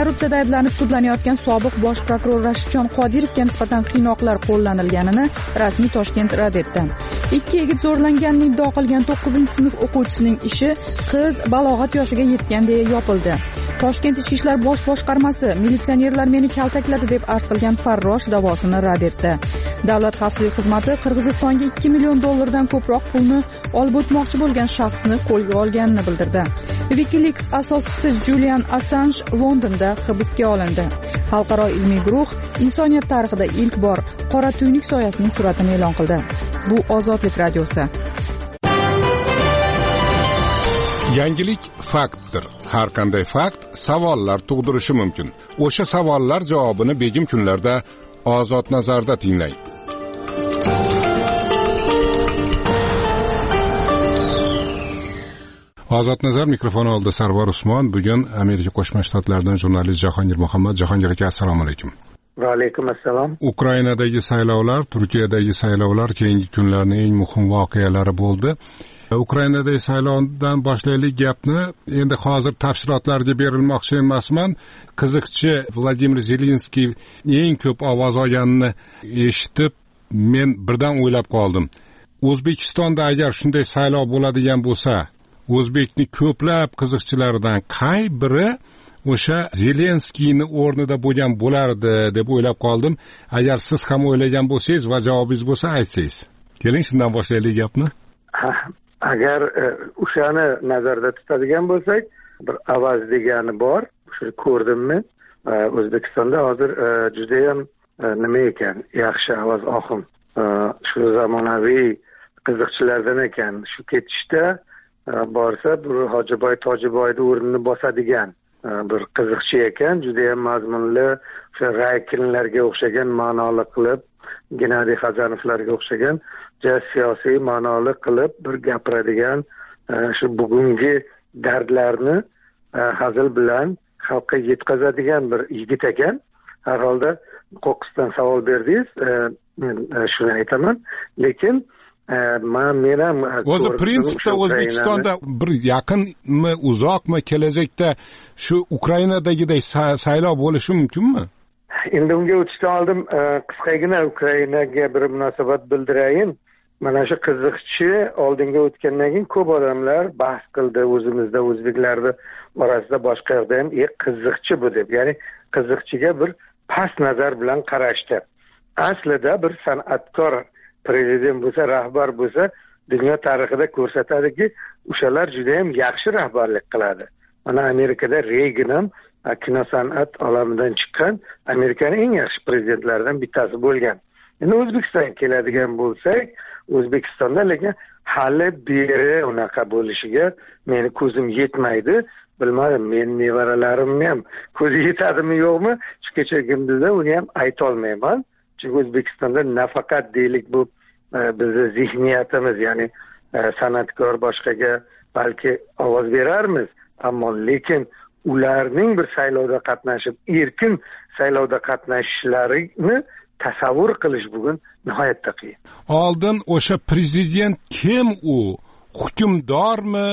korrupsiyada ayblanib sudlanayotgan sobiq bosh prokuror Rashidjon Qodirovga nisbatan qiynoqlar qo'llanilganini rasmiy Toshkent rad etdi. Ikki yigit zo'rlanganini iddao qilgan to'qqizinchi sinf o'quvchisining ishi qiz balog'at yoshiga yetgan deya yopildi. Toshkent Ichki ishlar bosh boshqarmasi militsionerlar meni kaltakladi deb arz qilgan farrosh da'vosini rad etdi. Davlat xavfsizlik xizmati Qirg'izistonga ikki million dollardan ko'proq pulni olib o'tmoqchi bo'lgan shaxsni qo'lga olganini bildirdi. WikiLeaks asoschisi Julian Assange Londonda hibsga olindi. Xalqaro ilmiy guruh insoniyat tarixida ilk bor qora tuynuk soyasining suratini e'lon qildi. Bu Ozodlik radiosi. Yangilik faktdir. Har qanday fakt savollar tug'dirishi mumkin. O'sha savollar javobini begim kunlarda Ozod nazarda tinglang. Ozod nazar mikrofon oldida Sarvar Usmon. Bugun Amerika Qo'shma Shtatlaridan jurnalist Jahongir Muhammad. Jahongir aka, assalomu alaykum. Va alaykum assalom. Ukrainadagi saylovlar, Turkiyadagi saylovlar keyingi kunlarning eng muhim voqealari bo'ldi. Ukrainadagi saylovdan boshlaylik gapni. Endi hozir tafsilotlarga berilmoqchi emasman. Qiziqchi Vladimir Zelenskiy eng ko'p ovoz olganini eshitib, men birdan o'ylab qoldim. O'zbekistonda agar shunday saylov bo'ladigan bo'lsa, O'zbekning ko'plab qiziqchilaridan qay biri o'sha Zelenskiyni o'rnida bo'lgan bo'lardi deb o'ylab qoldim. Agar siz ham o'ylagan bo'lsangiz va javobingiz bo'lsa aytsangiz. Keling, shundan boshlaylik gapni. Agar o'shani nazarda tutadigan bo'lsak, bir avaz degani bor. Shuni ko'rdimmi? O'zbekistonda hozir juda ham nima ekan, yaxshi avaz oqim. Shu zamonaviy qiziqchilardan ekan. Shu ketishda borsa bir Hojiboy Tojiboyni o'rnini bosadigan bir qiziqchi ekan, juda ham mazmunli, o'sha Raykinlarga o'xshagan ma'noli qilib, Gennadiy Xazanovlarga o'xshagan siyosiy ma'noli qilib bir gapiradigan, shu bugungi dardlarni hazil bilan xalqqa yetkazadigan bir yigit ekan. Har holda qo'qqisdan savol berdingiz, men shuni aytaman, lekin men men ham o'zi prinsipda O'zbekistonda bir yaqinmi, uzoqmi kelajakda shu Ukrainadagiday saylov bo'lishi mumkinmi? Endi unga o'tishdan oldin qisqagina Ukrainaga bir munosabat bildirayin. Mana shu qiziqchi oldinga o'tgandan keyin ko'p odamlar bahs qildi o'zimizda, o'zbeklarni orasida, boshqa yerda ham, "E, qiziqchi bu" deb. Ya'ni qiziqchiga bir past nazar bilan qarashdi. Aslida bir san'atkor prezident bo'lsa, rahbar bo'lsa, dunyo tarixida ko'rsatadiki, o'shalar juda ham yaxshi rahbarlik qiladi. Mana Amerikada Reagan ham kino san'at olamidan chiqqan Amerikaning eng yaxshi prezidentlaridan bittasi bo'lgan. Endi O'zbekistonga keladigan bo'lsak, O'zbekistonda lekin hali beri unaqa bo'lishiga meni ko'zim yetmaydi. Bilmadim, men nevaralarimni ham ko'zi yetadimi yo'qmi, shu kechagimda uni ham ayta olmayman. Chunki O'zbekistonda nafaqat deylik bu bizni zihniyatimiz, ya'ni san'atkor boshqaga balki ovoz berarmiz, ammo lekin ularning bir saylovda qatnashib, erkin saylovda qatnashishlarini tasavvur qilish bugun nihoyatda qiyin. Oldin o'sha prezident kim u? Hukmdormi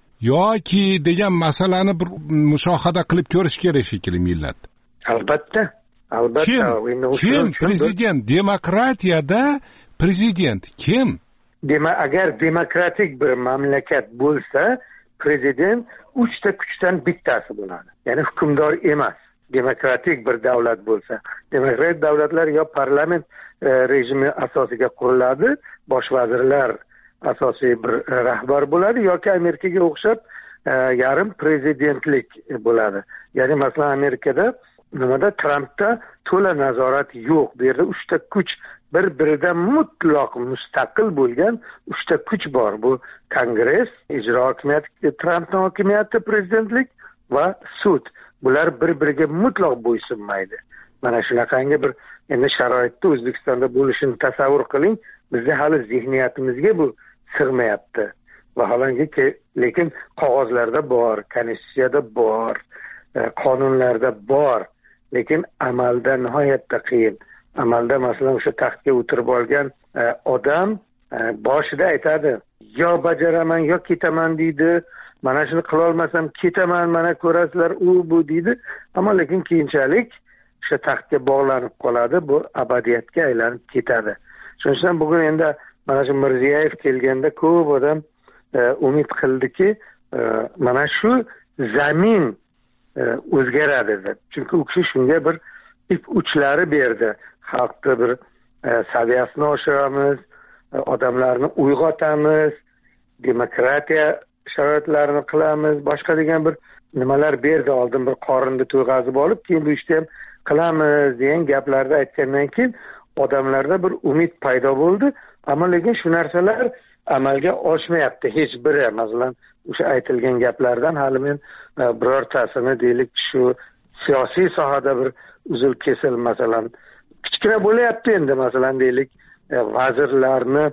yoki degan masalani bir mushohada qilib ko'rish kerak shekilli millat. Albatta, albatta. Kim, kim prezident? Demokratiyada prezident kim? Demak, agar demokratik bir mamlakat bo'lsa, prezident uchta kuchdan bittasi bo'ladi. Ya'ni hukmdor emas. Demokratik bir davlat bo'lsa, demokratik davlatlar yo parlament e, rejimi asosiga quriladi, bosh vazirlar asosiy bir e, rahbar bo'ladi, yoki Amerikaga o'xshab e, yarim prezidentlik bo'ladi. Ya'ni masalan Amerikada nimada Trampda to'la nazorat yo'q. Bu yerda uchta kuch bir-biridan mutlaq mustaqil bo'lgan uchta kuch bor. Bu Kongress, ijro hokimiyati, Trampning hokimiyati, prezidentlik va sud. Bular bir-biriga mutlaq bo'ysunmaydi. Mana shunaqangi bir endi sharoitda O'zbekistonda bo'lishini tasavvur qiling. Bizning hali zehniyatimizga bu sig'mayapti. Vaholanki, lekin qog'ozlarda bor, konstitutsiyada bor, qonunlarda bor, lekin amalda nihoyatda qiyin. Amalda masalan o'sha taxtga o'tirib olgan odam boshida aytadi, yo bajaraman yo ketaman deydi, mana shuni qilolmasam ketaman, mana ko'rasizlar u bu deydi, ammo lekin keyinchalik o'sha taxtga bog'lanib qoladi, bu abadiyatga aylanib ketadi. Shuning uchun bugun endi mana shu Mirziyoyev kelganda ko'p odam e, umid qildiki, e, mana shu zamin e, o'zgaradi deb. Chunki u kishi shunga bir ip uchlari berdi. Xalqni bir e, saviyasini oshiramiz, e, odamlarni uyg'otamiz, demokratiya sharoitlarini qilamiz, boshqa degan bir nimalar berdi. Oldin bir qorinni to'yg'azib olib, keyin bu ishni ham qilamiz degan gaplarni aytgandan keyin odamlarda bir umid paydo bo'ldi. Ammo lekin shu narsalar amalga oshmayapti hech biri. Masalan, o'sha aytilgan gaplardan hali men birortasini deylik shu siyosiy sohada bir uzil kesil, masalan kichkina bo'layapti endi, masalan deylik vazirlarni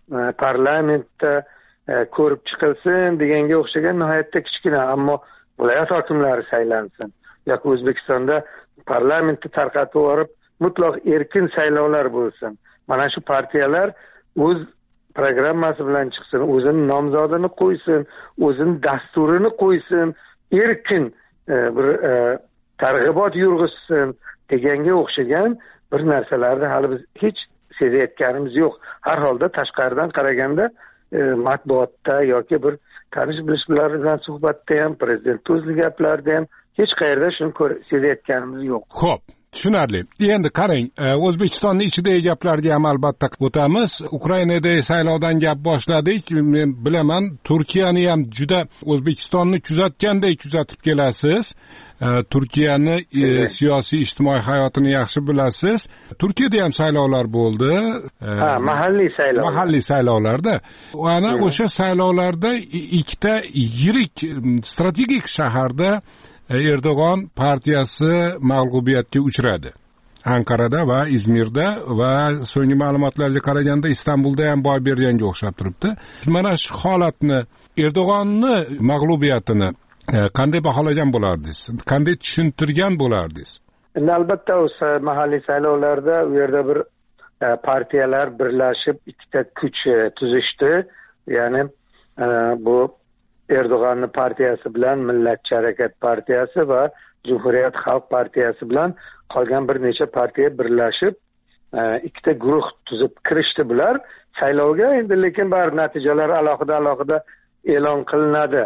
parlamentda ko'rib chiqilsin deganga o'xshagan nihoyatda kichkina, ammo viloyat hokimlari saylansin yoki O'zbekistonda parlamentni tarqatib yuborib mutlaq erkin saylovlar bo'lsin. Mana shu partiyalar o'z programmasi bilan chiqsin, o'zini nomzodini qo'ysin, o'zini dasturini qo'ysin, erkin e, bir e, targ'ibot yurg'izsin deganga o'xshagan bir narsalarni hali biz hech sezayotganimiz yo'q. Har holda tashqaridan qaraganda e, matbuotda yoki bir tanish bilishlar bilan suhbatda ham, prezident o'zli gaplarida ham hech qayerda shuni sezayotganimiz yo'q. Xo'p, tushunarli. Endi qarang, O'zbekistonning ichidagi gaplarga ham albatta o'tamiz. Ukrainadagi saylovdan gap boshladik. Men bilaman, Turkiyani ham juda O'zbekistonni kuzatgandek kuzatib kelasiz. Turkiyani e, siyosiy ijtimoiy hayotini yaxshi bilasiz. Turkiyada ham saylovlar bo'ldi. Ha, mahalliy saylovlar. Mahalliy saylovlarda. Ana o'sha saylovlarda ikkita yirik strategik shaharda Erdo'g'on partiyasi mag'lubiyatga uchradi. Ankarada va Izmirda va so'nggi ma'lumotlarga qaraganda Istanbulda ham boy berganga o'xshab turibdi. Mana shu holatni, Erdo'g'onni mag'lubiyatini qanday baholagan bo'lardingiz? Qanday tushuntirgan bo'lardingiz? Endi albatta o'sha mahalliy saylovlarda u yerda bir partiyalar birlashib ikkita kuch tuzishdi. Ya'ni bu Erdo'g'onni partiyasi bilan Millatchi harakat partiyasi va Cumhuriyet Xalq partiyasi bilan qolgan bir necha partiya birlashib ikkita guruh tuzib kirishdi bular saylovga. Endi lekin baribir natijalar alohida alohida e'lon qilinadi.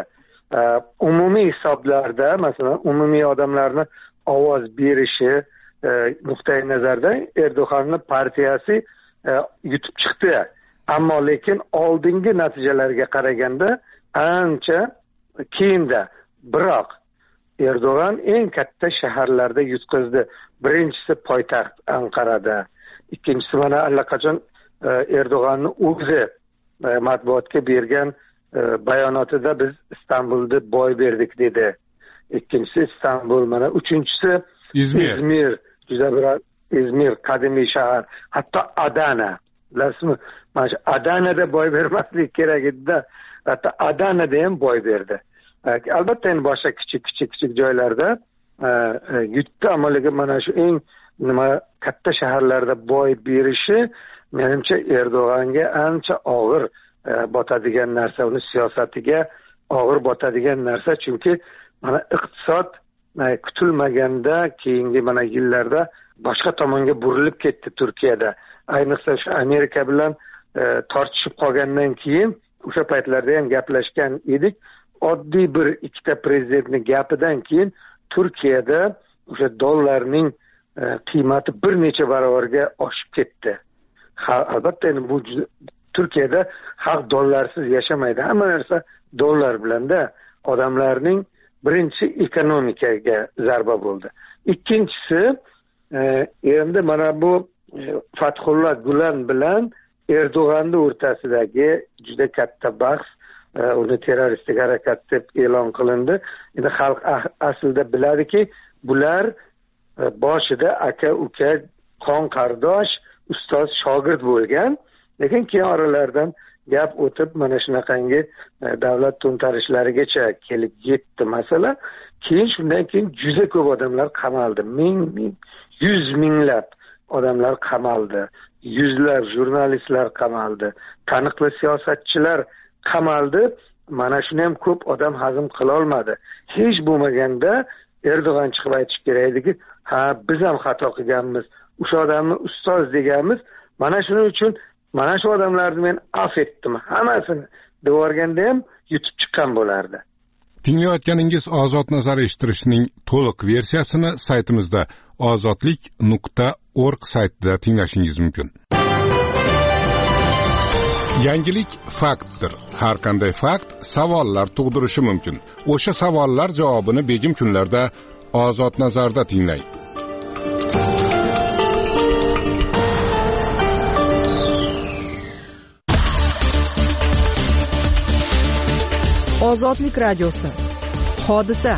Umumiy hisoblarda, masalan, umumiy odamlarni ovoz berishi nuqtai nazardan Erdo'g'onni partiyasi yutib chiqdi. Ammo lekin oldingi natijalarga qaraganda ancha keyinda. Biroq Erdo'g'on eng katta shaharlarda yutqizdi. Birinchisi poytaxt Ankarada, ikkinchisi mana allaqachon Erdo'g'onni o'zi matbuotga bergan bayonotida biz Istanbulda boy berdik dedi. Ikkinchisi Istanbul, mana uchinchisi İzmir. İzmir, juda bir İzmir qadimiy shahar, hatto Adana. Bilasizmi? Mana shu Adanada boy bermaslik kerak edi-da. Hatto Adanada ham boy berdi. Albatta endi boshqa kichik kichik kichik joylarda yutdi, ammo lekin mana shu eng nima katta shaharlarda boy berishi menimcha Erdo'g'onga ancha og'ir botadigan narsa, uni siyosatiga og'ir botadigan narsa. Chunki mana iqtisod kutilmaganda keyingi mana yillarda boshqa tomonga burilib ketdi Turkiyada. Ayniqsa shu Amerika bilan tortishib qolgandan keyin o'sha paytlarda ham gaplashgan edik. Oddiy bir ikkita prezidentning gapidan keyin Turkiyada o'sha dollarning qiymati bir necha barobarga oshib ketdi. Albatta endi bu Turkiyada xalq dollarsiz yashamaydi. Hamma narsa dollar bilanda. Odamlarning birinchi ekonomikaga zarba bo'ldi. Ikkinchisi endi mana bu Fathullah Gulen bilan Erdo'g'onni o'rtasidagi juda katta bahs, uni terroristik harakat deb e'lon qilindi. Endi xalq aslida biladiki, bular boshida aka uka, qon qardosh, ustoz shogird bo'lgan. Lekin keyin oralaridan gap o'tib mana shunaqangi davlat to'ntarishlarigacha kelib yetdi masala. Keyin shundan keyin juda ko'p odamlar qamaldi. Ming, ming, yuz minglab odamlar qamaldi. Yuzlab jurnalistlar qamaldi. Taniqli siyosatchilar qamaldi. mana shuni ham ko'p odam hazm qilolmadi. Hech bo'lmaganda Erdo'g'an chiqib aytish kerak ediki, ha biz ham xato qilganmiz, o'sha odamni ustoz deganmiz, mana shuning uchun mana shu odamlarni men af etdim, hammasini devorganda ham yutib chiqqan bo'lardi. Tinglayotganingiz Ozod nazar eshittirishning to'liq versiyasini saytimizda ozodlik nuqta org saytida tinglashingiz mumkin. Yangilik faktdir. Har qanday fakt savollar tug'dirishi mumkin. O'sha savollar javobini begim kunlarda Ozod nazarda tinglang. Ozodlik radiosi. Hodisa.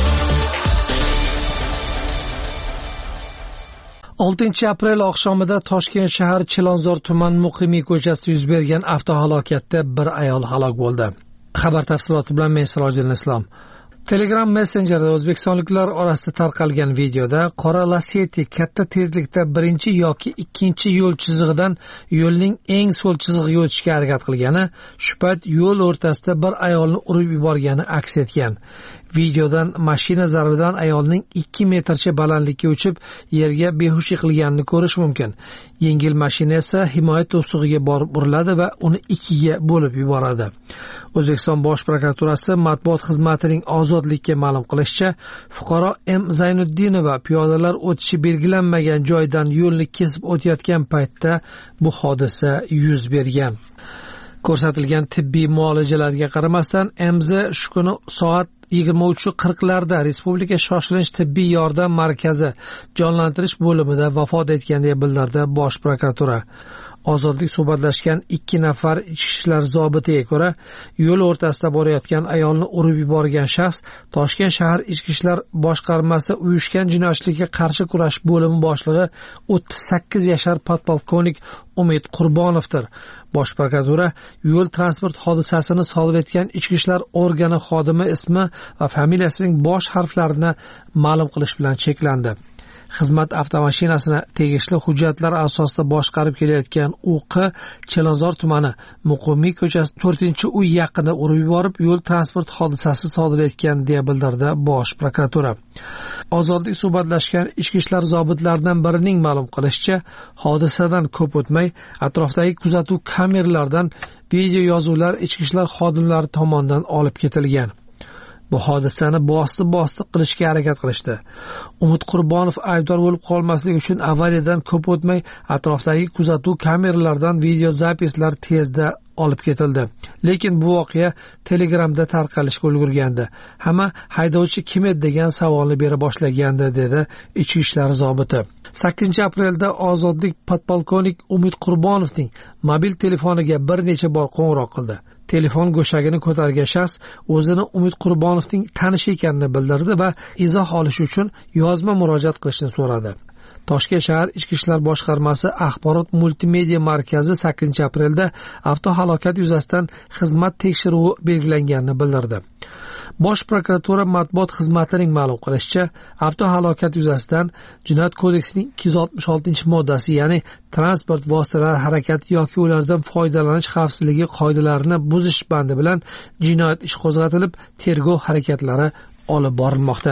oltinchi aprel oqshomida Toshkent shahar Chilonzor tuman Muqimiy ko'chasida yuz bergan avtohalokatda bir ayol halok bo'ldi. Xabar tafsiloti bilan men Sirojiddin Islom. Telegram messenjerida o'zbekistonliklar orasida tarqalgan videoda qora Lacetti katta tezlikda birinchi yoki ikkinchi yo'l chizig'idan yo'lning eng so'l chizig'iga o'tishga harakat qilgani, shu payt yo'l o'rtasida bir ayolni urib yuborgani aks etgan. Videodan mashina zarbidan ayolning ikki metrcha balandlikka uchib yerga behush yiqilganini ko'rish mumkin. Yengil mashina esa himoya to'sig'iga borib uriladi va uni ikkiga bo'lib yuboradi. O'zbekiston Bosh prokuraturasi matbuot xizmatining Ozodlikka ma'lum qilishicha, fuqaro M Zaynuddinova piyodalar o'tishi belgilanmagan joydan yo'lni kesib o'tayotgan paytda bu hodisa yuz bergan. Ko'rsatilgan tibbiy muolajalarga qaramasdan M Z shu kuni soat yigirma uch qirq larda Respublika shoshilinch tibbiy yordam markazi jonlantirish bo'limida vafot etgan deb bildirdi Bosh prokuratura. Ozodlik suhbatlashgan ikki nafar ichki ishlar zobitiga ko'ra, yo'l o'rtasida borayotgan ayolni urib yuborgan shaxs Toshkent shahar ichki ishlar boshqarmasi uyushgan jinoyatchilikka qarshi kurash bo'limi boshlig'i o'ttiz sakkiz yashar podpolkovnik Umid Qurbonovdir. Bosh prokuratura yo'l transport hodisasini sodir etgan ichki ishlar organi xodimi ismi va familiyasining bosh harflarini ma'lum qilish bilan cheklandi. Xizmat avtomashinasini tegishli hujjatlar asosida boshqarib kelayotgan U Q Chilonzor tumani Muqimiy ko'chasi to'rtinchi uy yaqinida urib yuborib, yo'l transport hodisasi sodir etgan deya bildirdi Bosh prokuratura. Ozodlik suhbatlashgan ichki ishlar zobitlaridan birining ma'lum qilishicha, hodisadan ko'p o'tmay atrofdagi kuzatuv kameralaridan video yozuvlar ichki ishlar xodimlari tomonidan olib ketilgan. Bu hodisani bosdi-bosdi qilishga harakat qilishdi. Umid Qurbonov aybdor bo'lib qolmasligi uchun avariyadan ko'p o'tmay atrofdagi kuzatuv kameralaridan video zapislar tezda olib ketildi. Lekin bu voqea Telegramda tarqalishga ulgurgandi. Hamma haydovchi kim edi degan savolni bera boshlagandi, dedi ichki ishlar zobiti. sakkizinchi aprelda Ozodlik podpolkovnik Umid Qurbonovning mobil telefoniga bir necha bor qo'ng'iroq qildi. Telefon go'shagini ko'targan shaxs o'zini Umid Qurbonovning tanishi ekanini bildirdi va izoh olish uchun yozma murojaat qilishni so'radi. Toshkent shahar ichki ishlar boshqarmasi axborot multimedia markazi sakkizinchi aprelda avtohalokat yuzasidan xizmat tekshiruvi belgilanganini bildirdi. Bosh prokuratura matbuot xizmatining ma'lum qilishicha, avtohalokat yuzasidan Jinoyat kodeksining ikki yuz oltmish oltinchi moddasi, ya'ni transport vositalari harakati yoki ulardan foydalanish xavfsizligi qoidalarini buzish bandi bilan jinoyat ishi qo'zg'atilib, tergov harakatlari olib borilmoqda.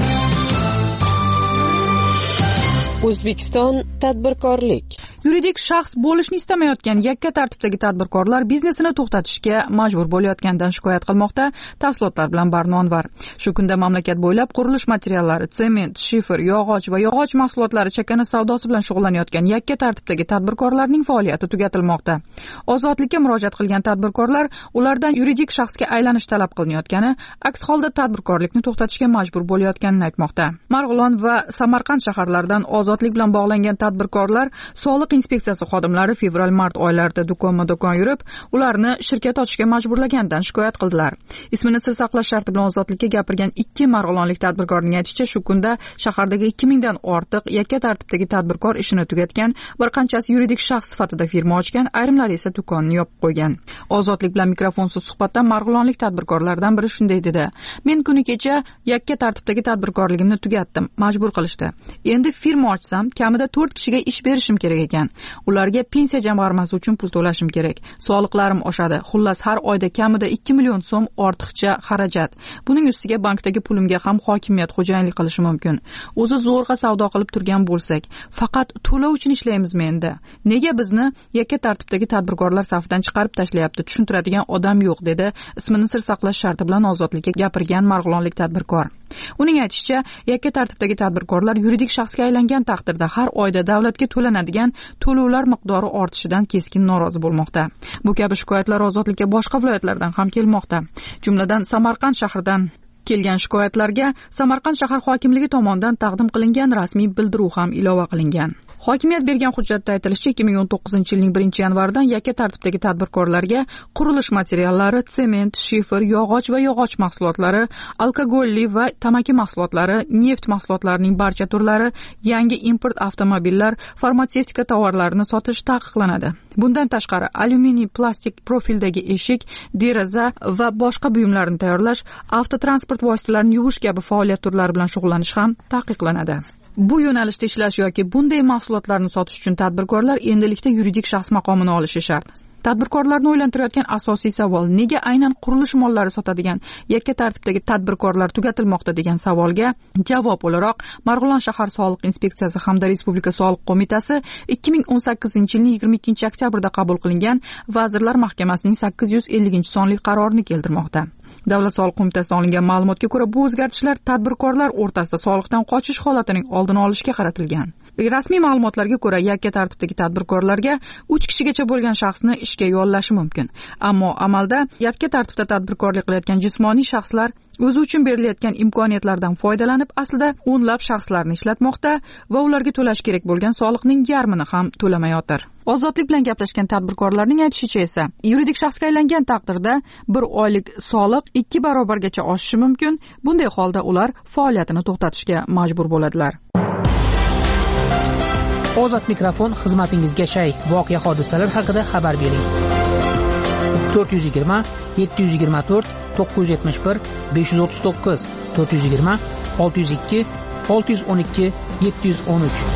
O'zbekiston tadbirkorlik. Yuridik shaxs bo'lishni istamayotgan yakka tartibdagi tadbirkorlar biznesini to'xtatishga majbur bo'layotganidan shikoyat qilmoqda. Tafsilotlar bilan Barno Anvar. Shu kunda mamlakat bo'ylab qurilish materiallari, sement, shifer, yog'och va yog'och mahsulotlari chakana savdosi bilan shug'ullanayotgan yakka tartibdagi tadbirkorlarning faoliyati tugatilmoqda. Ozodlikka murojaat qilgan tadbirkorlar ulardan yuridik shaxsga aylanish talab qilinayotgani, aks holda tadbirkorlikni to'xtatishga majbur bo'layotganini aytmoqda. Marg'ilon va Samarqand shaharlaridan ozodlik bilan bog'langan tadbirkorlar soliq inspeksiyasi xodimlari fevral-mart oylarida do'konma-do'kon yurib, ularni shirkat ochishga majburlagandan shikoyat qildilar. Ismini sir saqlash sharti bilan ozodlikka gapirgan ikki marg'ilonlik tadbirkorning aytishicha, shu kunda shahardagi ikki mingdan ortiq yakka tartibdagi tadbirkor ishini tugatgan, bir qanchasi yuridik shaxs sifatida firma ochgan, ayrimlari esa do'konni yopib qo'ygan. Ozodlik bilan mikrofonsiz suhbatda marg'ilonlik tadbirkorlardan biri shunday dedi: "Men kuni kecha yakka tartibdagi tadbirkorligimni tugatdim, majbur qilishdi. Endi firma ochsam, kamida to'rt kishiga ish berishim kerak ekan. ekan. Ularga pensiya jamg'armasi uchun pul to'lashim kerak. Soliqlarim oshadi. Xullas har oyda kamida ikki million so'm ortiqcha xarajat. Buning ustiga bankdagi pulimga ham hokimiyat xo'jayinlik qilishi mumkin. O'zi zo'rg'a savdo qilib turgan bo'lsak, faqat to'lov uchun ishlaymizmi endi? Nega bizni yakka tartibdagi tadbirkorlar safidan chiqarib tashlayapti? Tushuntiradigan odam yo'q, dedi ismini sir saqlash sharti bilan Ozodlikka gapirgan marg'ilonlik tadbirkor. Uning aytishicha, yakka tartibdagi tadbirkorlar yuridik shaxsga aylangan taqdirda har oyda davlatga to'lanadigan to'lovlar miqdori ortishidan keskin norozi bo'lmoqda. Bu kabi shikoyatlar Ozodlikka boshqa viloyatlardan ham kelmoqda. Jumladan Samarqand shahridan kelgan shikoyatlarga Samarqand shahar hokimligi tomonidan taqdim qilingan rasmiy bildiruv ham ilova qilingan. Hokimiyat bergan hujjatda aytilishicha, ikki ming o'n to'qqizinchi yilning birinchi yanvaridan yakka tartibdagi tadbirkorlarga qurilish materiallari, sement, shifer, yog'och va yog'och mahsulotlari, alkogolli va tamaki mahsulotlari, neft mahsulotlarining barcha turlari, yangi import avtomobillar, farmatsevtika tovarlarini sotish taqiqlanadi. Bundan tashqari, alyuminiy, plastik profildagi eshik, deraza va boshqa buyumlarni tayyorlash, avtotransport vositalarini yuvish kabi faoliyat turlari bilan shug'ullanish ham taqiqlanadi. Bu yo'nalishda ishlash yoki bunday mahsulotlarni sotish uchun tadbirkorlar endilikda yuridik shaxs maqomini olishi shart. Tadbirkorlarni o'ylantirayotgan asosiy savol, nega aynan qurilish mollari sotadigan yakka tartibdagi tadbirkorlar tugatilmoqda degan savolga javob o'laroq Marg'ilon shahar soliq inspeksiyasi hamda Respublika soliq qo'mitasi ikki ming o'n sakkizinchi yilning yigirma ikkinchi oktyabrda qabul qilingan Vazirlar Mahkamasining sakkiz yuz ellinchi sonli qarorini keltirmoqda. Davlat soliq qo'mitasidan olingan ma'lumotga ko'ra, bu o'zgartishlar tadbirkorlar o'rtasida soliqdan qochish holatining oldini olishga qaratilgan. Rasmiy ma'lumotlarga ko'ra, yakka tartibdagi tadbirkorlarga uch kishigacha bo'lgan shaxsni ishga yollashi mumkin. Ammo amalda yakka tartibda tadbirkorlik qilayotgan jismoniy shaxslar o'zi uchun berilayotgan imkoniyatlardan foydalanib, aslida o'nlab shaxslarni ishlatmoqda va ularga to'lash kerak bo'lgan soliqning yarmini ham to'lamayotir. Ozodlik bilan gaplashgan tadbirkorlarning aytishicha esa, yuridik shaxsga aylangan taqdirda bir oylik soliq ikki barobargacha oshishi mumkin. Bunday holda ular faoliyatini to'xtatishga majbur bo'ladilar. Ozod mikrofon xizmatingizga shay. Voqea hodisalar haqida xabar bering. to'rt yuz yigirma yetti yuz yigirma to'rt to'qqiz yuz yetmish bir besh yuz o'ttiz to'qqiz to'rt yuz yigirma olti yuz ikki olti yuz o'n ikki yetti yuz o'n uch.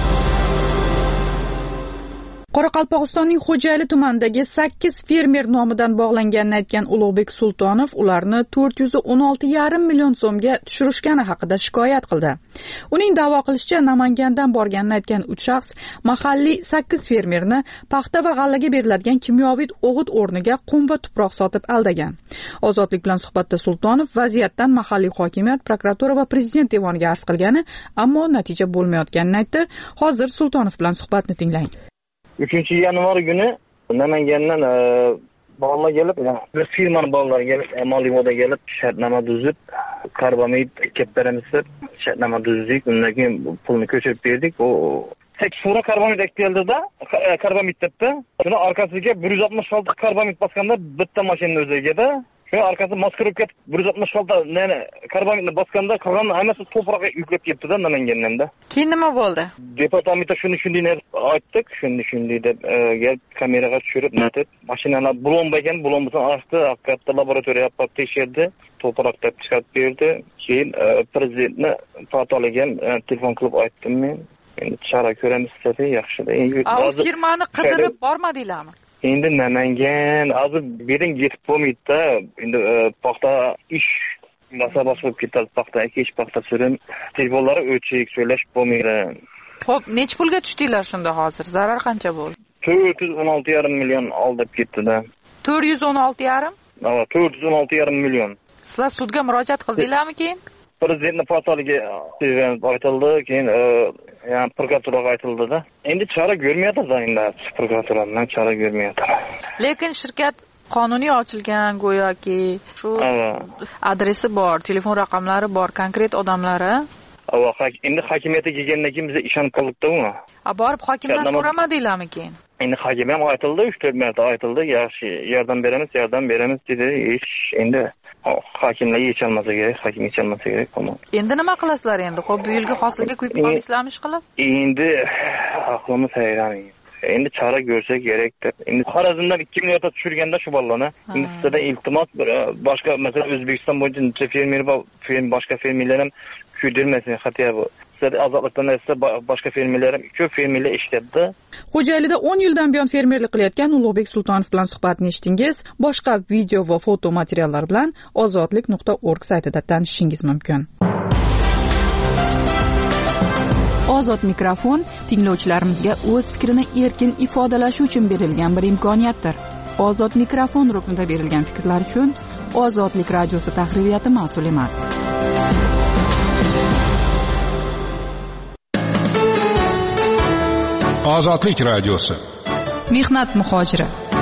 Qoraqalpog'istonning Xo'jayli tumanidagi sakkiz fermer nomidan bog'langanini aytgan Ulug'bek Sultonov ularni to'rt yuz o'n olti yarim million so'mga tushirishgani haqida shikoyat qildi. Uning da'vo qilishicha, Namangandan borganini aytgan uch shaxs mahalliy sakkiz fermerni paxta va g'allaga beriladigan kimyoviy o'g'it o'rniga qum va tuproq sotib aldagan. Ozodlik bilan suhbatda Sultonov vaziyatdan mahalliy hokimiyat, prokuratura va prezident devoniga arz qilgani, ammo natija bo'lmayotganini aytdi. Hozir Sultonov bilan suhbatni tinglang. uchinchi yanvar kuni Namangandan bog'lar kelib, bir firmani bog'lari kelib, moliy moda kelib, shartnoma tuzib, karbamid kelib beramiz deb shartnoma tuzdik. Undan keyin pulni ko'chirib berdik. O sakkiz fura karbamid keldi-da, karbamid debdi. Shuni orqasiga bir yuz oltmish olti karbamid bosganda bitta mashina o'ziga-da. Shuni orqasi maskirib ketib bir yuz oltmish olti neni karbamidni bosganda qolgan hammasi to'proqqa yuklab ketdi-da Namanganda. Keyin nima bo'ldi? Departamentda shuni shunday deb aytdik, shuni shunday deb kelib kameraga tushirib, natib mashinalar bulomba ekan, bulombasini ochdi, haqiqatda laboratoriyaga olib tekshirdi, to'proq deb chiqarib berdi. Keyin prezidentni portaliga telefon qilib aytdim men. Endi chora ko'ramiz dedi, yaxshi. A firmani qidirib bormadinglarmi? Endi Namangan hozir bering yetib bo'lmaydi-da. Endi paxta ish masabasi bo'lib ketadi, paxta ekish, paxta surim. Telefonlar o'chik, so'ylashib bo'lmaydi. Xo'p, nech pulga tushdinglar shunda hozir? Zarar qancha bo'ldi? to'rt yuz o'n olti yarim million oldib ketdi-da. to'rt yuz o'n olti yarim? Ha, to'rt yuz o'n olti yarim million. Sizlar sudga murojaat qildinglarmi keyin? Prezidentning portaliga aytildi, keyin yani prokuraturaga aytildi-da. Endi chora ko'rmayapti-da, endi prokuraturadan chora ko'rmayapti. Lekin shirkat qonuniy ochilgan go'yoki, shu adresi bor, telefon raqamlari bor, konkret odamlari. Ava, endi hokimiyatga kelgandan keyin biz ishonib qoldik-da uni. A borib hokimdan so'ramadinglarmi keyin? Endi hokim ham aytildi, uch to'rt marta aytildi, yaxshi yordam beramiz, yordam beramiz dedi. Ish endi hokimlar yecholmasa kerak, hokim yecholmasa kerak. Endi nima qilasizlar endi? Xo'p, bu yilgi hosilga kuyib qo'ysizlarmi ish qilib? Endi aqlimiz hayron. Endi chora ko'rsa kerak deb. Endi Xorazmdan ikki million tushirganda shu bolalarni. Endi sizdan iltimos bir boshqa, masalan, O'zbekiston bo'yicha necha fermer bor, boshqa fermerlar ham kuydirmasin, hatto bu rossiyada ozodlikdan esa boshqa fermerlar ham ko'p fermerlar ishlayapti. Xo'jaylida o'n yildan buyon fermerlik qilayotgan Ulug'bek Sultonov bilan suhbatni eshitdingiz. Boshqa video va foto materiallar bilan ozodlik nuqta org saytida tanishishingiz mumkin. Ozod mikrofon tinglovchilarimizga o'z fikrini erkin ifodalashi uchun berilgan bir imkoniyatdir. Ozod mikrofon ruknida berilgan fikrlar uchun Ozodlik radiosi tahririyati mas'ul emas. Ozodlik radiosi. Mehnat muhojiri.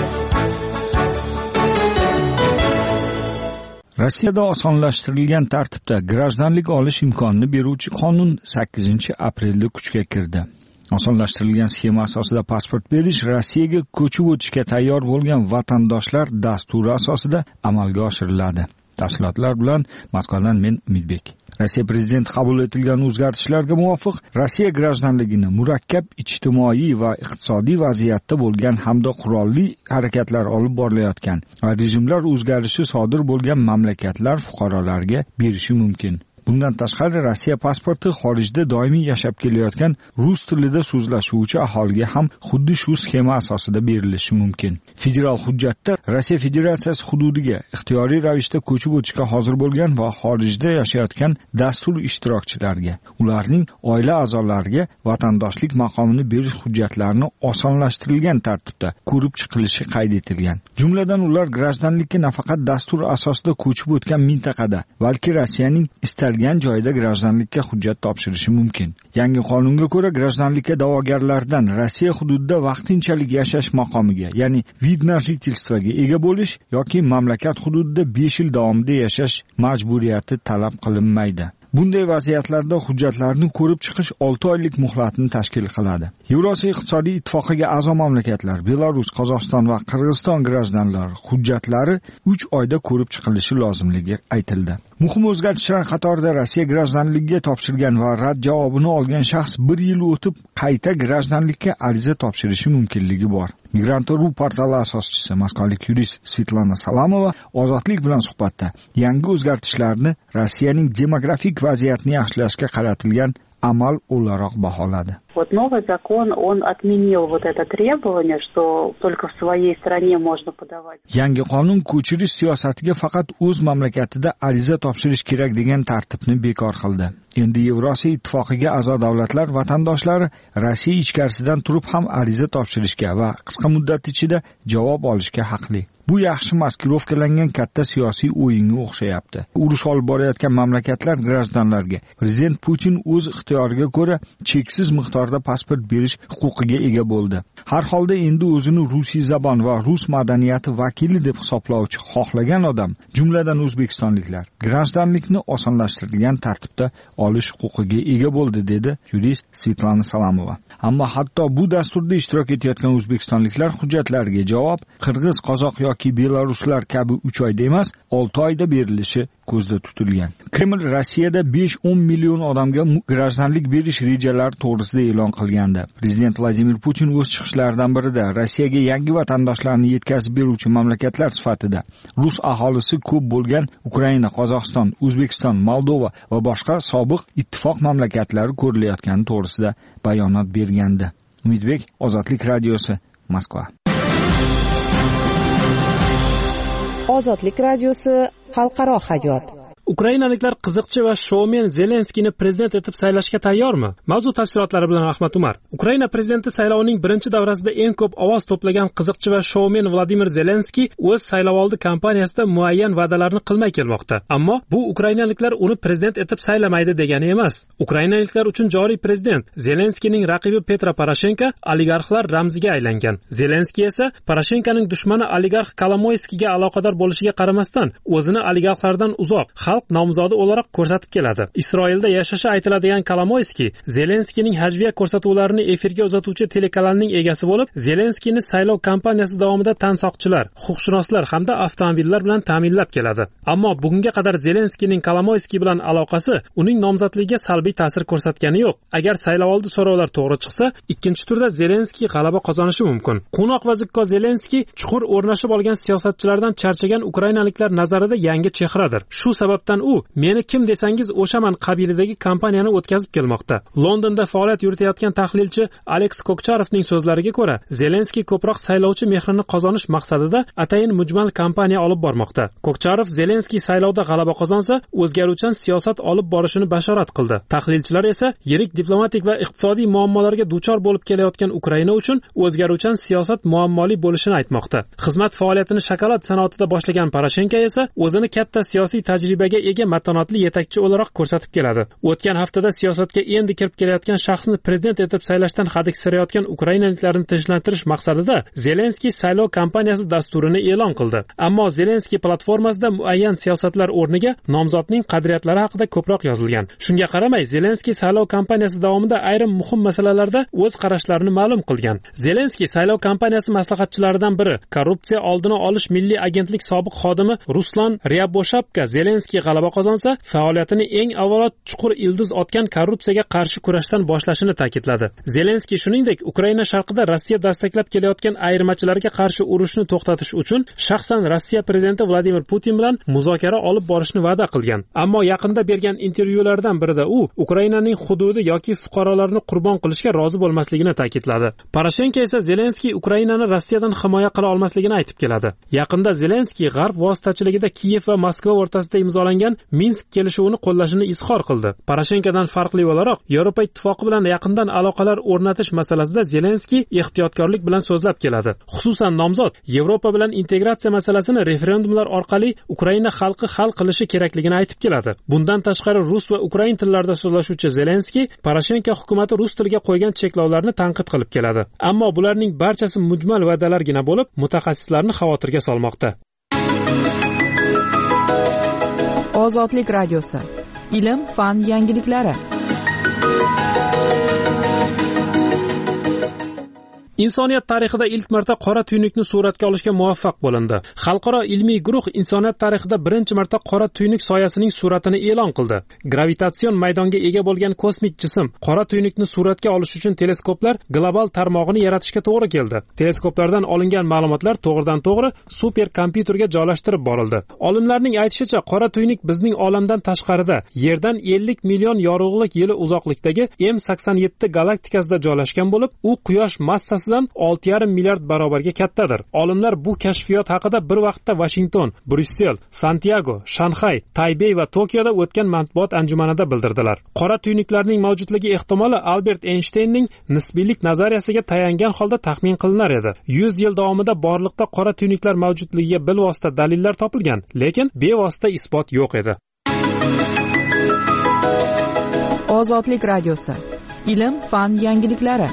Rossiyada osonlashtirilgan tartibda grajdanlik olish imkonini beruvchi qonun sakkizinchi aprelda kuchga kirdi. Osonlashtirilgan sxema asosida pasport berish Rossiyaga ko'chib o'tishga tayyor bo'lgan vatandoshlar dasturi asosida amalga oshiriladi. Tafsilotlar bilan Moskvadan men Umidbek. Rossiya prezidenti qabul etilgan o'zgartishlarga muvofiq Rossiya grajdanligini murakkab ijtimoiy va iqtisodiy vaziyatda bo'lgan hamda qurolli harakatlar olib borilayotgan va rejimlar o'zgarishi sodir bo'lgan mamlakatlar fuqarolariga berishi mumkin. Bundan tashqari Rossiya pasporti xorijda doimiy yashab kelayotgan rus tilida so'zlashuvchi aholiga ham xuddi shu sxema asosida berilishi mumkin. Federal hujjatda Rossiya Federatsiyasi hududiga ixtiyoriy ravishda ko'chib o'tishga hozir bo'lgan va xorijda yashayotgan dastur ishtirokchilariga, ularning oila a'zolariga vatandoshlik maqomini berish hujjatlarini osonlashtirilgan tartibda ko'rib chiqilishi qayd etilgan. Jumladan ular grajdanlikka nafaqat dastur asosida ko'chib o'tgan mintaqada, balki Rossiyaning istalgan joyda grajdanlikka hujjat topshirishi mumkin. Yangi qonunga ko'ra grajdanlikka da'vogarlardan Rossiya hududida vaqtinchalik yashash maqomiga, ya'ni vid na жительствоga ega bo'lish yoki mamlakat hududida besh yil davomida yashash majburiyati talab qilinmaydi. Bunday vaziyatlarda hujjatlarni ko'rib chiqish olti oylik muhlatni tashkil qiladi. Yevrosiyo iqtisodiy ittifoqiga a'zo mamlakatlar Belarus, Qozog'iston va Qirg'iziston grajdanlari hujjatlari uch oyda ko'rib chiqilishi lozimligi aytildi. Muhim o'zgartishlar qatorida Rossiya grajdanligiga topshirgan va rad javobini olgan shaxs bir yil o'tib qayta grajdanlikka ariza topshirishi mumkinligi bor. Migrant.ru portali asoschisi moskvalik yurist Svetlana Salamova Ozodlik bilan suhbatda yangi o'zgartishlarni Rossiyaning demografik vaziyatni yaxshilashga qaratilgan amal o'laroq baholadi. Вот новый закон, он отменил вот это требование, что только в своей стране можно подавать. Yangi qonun ko'chirish siyosatiga faqat o'z mamlakatida ariza topshirish kerak degan tartibni bekor qildi. Endi Yevrosiyo ittifoqiga a'zo davlatlar vatandoshlari Rossiya ichkarisidan turib ham ariza topshirishga va qisqa muddat ichida javob olishga haqli. Bu yaxshi maskirovkalangan katta siyosiy o'yinga o'xshayapti. Urush olib borayotgan mamlakatlar grajdanlarga prezident Putin o'z ixtiyoriga ko'ra cheksiz miqdorda pasport berish huquqiga ega bo'ldi. Har holda endi o'zini rusiy zabon va rus madaniyati vakili deb hisoblovchi xohlagan odam, jumladan o'zbekistonliklar, grajdanlikni osonlashtirilgan tartibda olish huquqiga ega bo'ldi, dedi yurist Svetlana Salamova. Ammo hatto bu dasturda ishtirok etayotgan o'zbekistonliklar hujjatlariga javob qirg'iz, qozoq yoki belaruslar kabi uch oyda emas, olti oyda berilishi ko'zda tutilgan. Kreml Rossiyada besh o'n million odamga grajdanlik berish rejalari to'g'risida e'lon qilgandi. Prezident Vladimir Putin o'z chiqishlaridan birida Rossiyaga yangi vatandoshlarni yetkazib beruvchi mamlakatlar sifatida rus aholisi ko'p bo'lgan Ukraina, Qozog'iston, O'zbekiston, Moldova va boshqa sobiq ittifoq mamlakatlari ko'rilayotgani to'g'risida bayonot bergandi. Umidbek, Ozodlik radiosi, Moskva. Ozodlik radiosi, xalqaro hayot. Ukrainaliklar qiziqchi va shoumen Zelenskiyni prezident etib saylashga tayyormi? Mavzu tafsilotlari bilan Ahmad Umar. Ukraina prezidenti saylovining birinchi davrasida eng ko'p ovoz to'plagan qiziqchi va shoumen Vladimir Zelenskiy o'z saylovoldi kampaniyasida muayyan va'dalarni qilmay kelmoqda. Ammo bu ukrainaliklar uni prezident etib saylamaydi degani emas. Ukrainaliklar uchun joriy prezident Zelenskiyning raqibi Petro Poroshenko oligarxlar ramziga aylangan. Zelenskiy esa Poroshenkoning dushmani oligarx Kolomoyskiyga aloqador bo'lishiga qaramasdan o'zini oligarxlardan uzoq xalq nomzodi o'laroq ko'rsatib keladi. Isroilda yashashi aytiladigan Kolomoyskiy Zelenskiyning hajviya ko'rsatuvlarini efirga uzatuvchi telekanalning egasi bo'lib, Zelenskiyni saylov kampaniyasi davomida tansoqchilar, huquqshunoslar hamda avtomobillar bilan ta'minlab keladi. Ammo bugunga qadar Zelenskiyning Kolomoyskiy bilan aloqasi uning nomzodligiga salbiy ta'sir ko'rsatgani yo'q. Agar saylovoldi so'rovlar to'g'ri chiqsa, ikkinchi turda Zelenskiy g'alaba qozonishi mumkin. Qo'noq va zukko Zelenskiy chuqur o'rnashib olgan siyosatchilardan charchagan ukrainaliklar nazarida yangi chehradir. Shu sababdan suhbatdan u meni kim desangiz o'shaman qabilidagi kompaniyani o'tkazib kelmoqda. Londonda faoliyat yuritayotgan tahlilchi Aleks Kokcharovning so'zlariga ko'ra, Zelenskiy ko'proq saylovchi mehrini qozonish maqsadida atayin mujmal kampaniya olib bormoqda. Kokcharov Zelenskiy saylovda g'alaba qozonsa, o'zgaruvchan siyosat olib borishini bashorat qildi. Tahlilchilar esa yirik diplomatik va iqtisodiy muammolarga duchor bo'lib kelayotgan Ukraina uchun o'zgaruvchan siyosat muammoli bo'lishini aytmoqda. Xizmat faoliyatini shokolad sanoatida boshlagan Poroshenko esa o'zini katta siyosiy tajribaga ega matonatli yetakchi o'laroq ko'rsatib keladi. O'tgan haftada siyosatga endi kirib kelayotgan shaxsni prezident etib saylashdan hadiksirayotgan ukrainaliklarni tinchlantirish maqsadida Zelenskiy saylov kampaniyasi dasturini e'lon qildi. Ammo Zelenskiy platformasida muayyan siyosatlar o'rniga nomzodning qadriyatlari haqida ko'proq yozilgan. Shunga qaramay, Zelenskiy saylov kampaniyasi davomida ayrim muhim masalalarda o'z qarashlarini ma'lum qilgan. Zelenskiy saylov kampaniyasi maslahatchilaridan biri, korrupsiya oldini olish milliy agentlik sobiq xodimi Ruslan Ryaboshabka Zelenskiy g'alaba qozonsa, faoliyatini eng avvalo chuqur ildiz otgan korrupsiyaga qarshi kurashdan boshlashini ta'kidladi. Zelenskiy shuningdek, Ukraina sharqida Rossiya dastaklab kelayotgan ayirmachilarga qarshi urushni to'xtatish uchun shaxsan Rossiya prezidenti Vladimir Putin bilan muzokara olib borishni va'da qilgan. Ammo yaqinda bergan intervyulardan birida u Ukrainaning hududi yoki fuqarolarni qurbon qilishga rozi bo'lmasligini ta'kidladi. Poroshenko esa Zelenskiy Ukrainani Rossiyadan himoya qila olmasligini aytib keladi. Yaqinda Zelenskiy G'arb vositachiligida Kiyev va Moskva o'rtasida imzolangan Minsk kelishuvini qo'llashini izhor qildi. Poroshenkodan farqli o'laroq, Yevropa ittifoqi bilan yaqindan aloqalar o'rnatish masalasida Zelenskiy ehtiyotkorlik bilan so'zlab keladi. Xususan, nomzod Yevropa bilan integratsiya masalasini referendumlar orqali Ukraina xalqi hal qilishi kerakligini aytib keladi. Bundan tashqari, rus va ukrain tillarida so'zlashuvchi Zelenskiy Poroshenko hukumatı rus tiliga qo'ygan cheklovlarni tanqid qilib keladi. Ammo bularning barchasi mujmal va'dalargina bo'lib, mutaxassislarni xavotirga solmoqda. Ozodlik radiosi. Ilm, fan yangiliklari. Insoniyat tarixida ilk marta qora tuynukni suratga olishga muvaffaq bo'lindi. Xalqaro ilmiy guruh insoniyat tarixida birinchi marta qora tuynuk soyasining suratini e'lon qildi. Gravitatsion maydonga ega bo'lgan kosmik jism qora tuynukni suratga olish uchun teleskoplar global tarmog'ini yaratishga to'g'ri keldi. Teleskoplardan olingan ma'lumotlar to'g'ridan-to'g'ri super kompyuterga joylashtirib borildi. Olimlarning aytishicha, qora tuynuk bizning olamdan tashqarida, Yerdan ellik million yorug'lik yili uzoqlikdagi M sakson yetti galaktikasida joylashgan bo'lib, u Quyosh massasi olti yarim milliard barobarga kattadir. Olimlar bu kashfiyot haqida bir vaqtda Washington, Bryussel, Santiago, Shanxay, Taybey va Tokioda o'tgan matbuot anjumanida bildirdilar. Qora tuynuklarning mavjudligi ehtimoli Albert Einsteinning nisbiylik nazariyasiga tayangan holda taxmin qilinar edi. yuz yil davomida borliqda qora tuynuklar mavjudligiga bilvosita dalillar topilgan, lekin bevosita isbot yo'q edi. Ozodlik radiosi. Ilm, fan yangiliklari.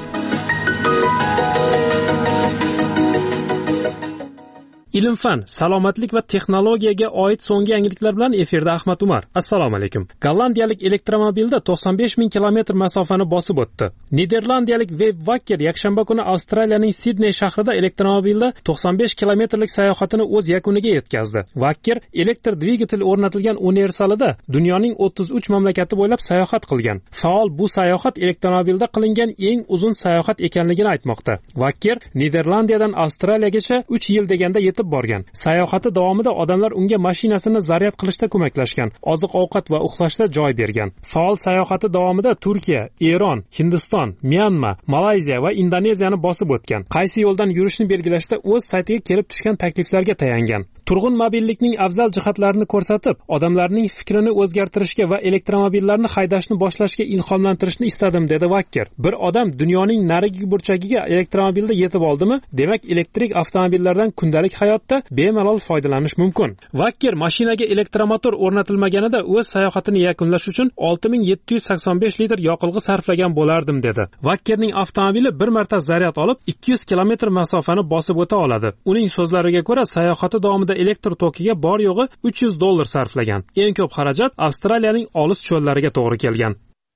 Ilm-fan, salomatlik va texnologiyaga oid so'nggi yangiliklar bilan efirda Ahmad Umar. Assalomu alaykum. Gollandiyalik elektromobilda to'qson besh ming kilometr masofani bosib o'tdi. Niderlandiyalik Web Wacker yakshanba kuni Avstraliyaning Sidney shahrida elektromobilda to'qson besh kilometrlik sayohatini o'z yakuniga yetkazdi. Wacker elektr dvigatel o'rnatilgan universalida dunyoning o'ttiz uch mamlakati bo'ylab sayohat qilgan. Faol bu sayohat elektromobilda qilingan eng uzun sayohat ekanligini aytmoqda. Wacker Niderlandiyadan Avstraliyagacha uch yil deganda yetib borgan. Sayohati davomida odamlar unga mashinasini zaryad qilishda ko'maklashgan, oziq-ovqat va uxlashda joy bergan. Faol sayohati davomida Turkiya, Eron, Hindiston, Myanma, Malayziya va Indoneziyani bosib o'tgan. Qaysi yo'ldan yurishni belgilashda o'z saytiga kelib tushgan takliflarga tayangan. Turg'un mobillikning afzal jihatlarini ko'rsatib, odamlarning fikrini o'zgartirishga va elektromobillarni haydashni boshlashga ilhomlantirishni istadim, dedi Wacker. Bir odam dunyoning narigi burchagiga elektromobilda yetib oldimi, demak elektrik avtomobillardan kundalik hayotda bemalol foydalanish mumkin. Wacker mashinaga elektromotor o'rnatilmaganida o'z sayohatini yakunlash uchun olti ming yetti yuz sakson besh litr yoqilg'i sarflagan bo'lardim, dedi. Wackerning avtomobili bir marta zaryad olib ikki yuz kilometr masofani bosib o'ta oladi. Uning so'zlariga ko'ra, sayohati davomida elektr tokiga bor yo'g'i uch yuz dollar sarflagan. Eng ko'p xarajat Avstraliyaning olis cho'llariga to'g'ri kelgan.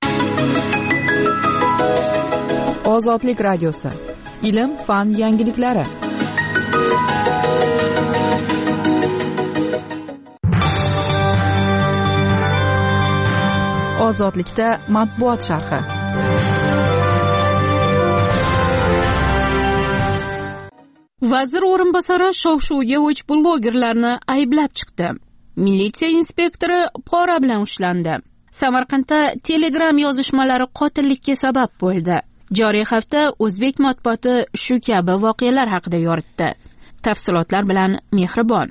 Ozodlik radiosi. Ilm, fan yangiliklari. Ozodlikda matbuot sharhi. Vazir o'rinbosari shov-shuvga o'ch blogerlarni ayblab chiqdi. Militsiya inspektori pora bilan ushlandi. Samarqandda Telegram yozishmalari qotillikka sabab bo'ldi. Joriy hafta o'zbek matbuoti shu kabi voqealar haqida yoritdi. Tafsilotlar bilan Mehribon.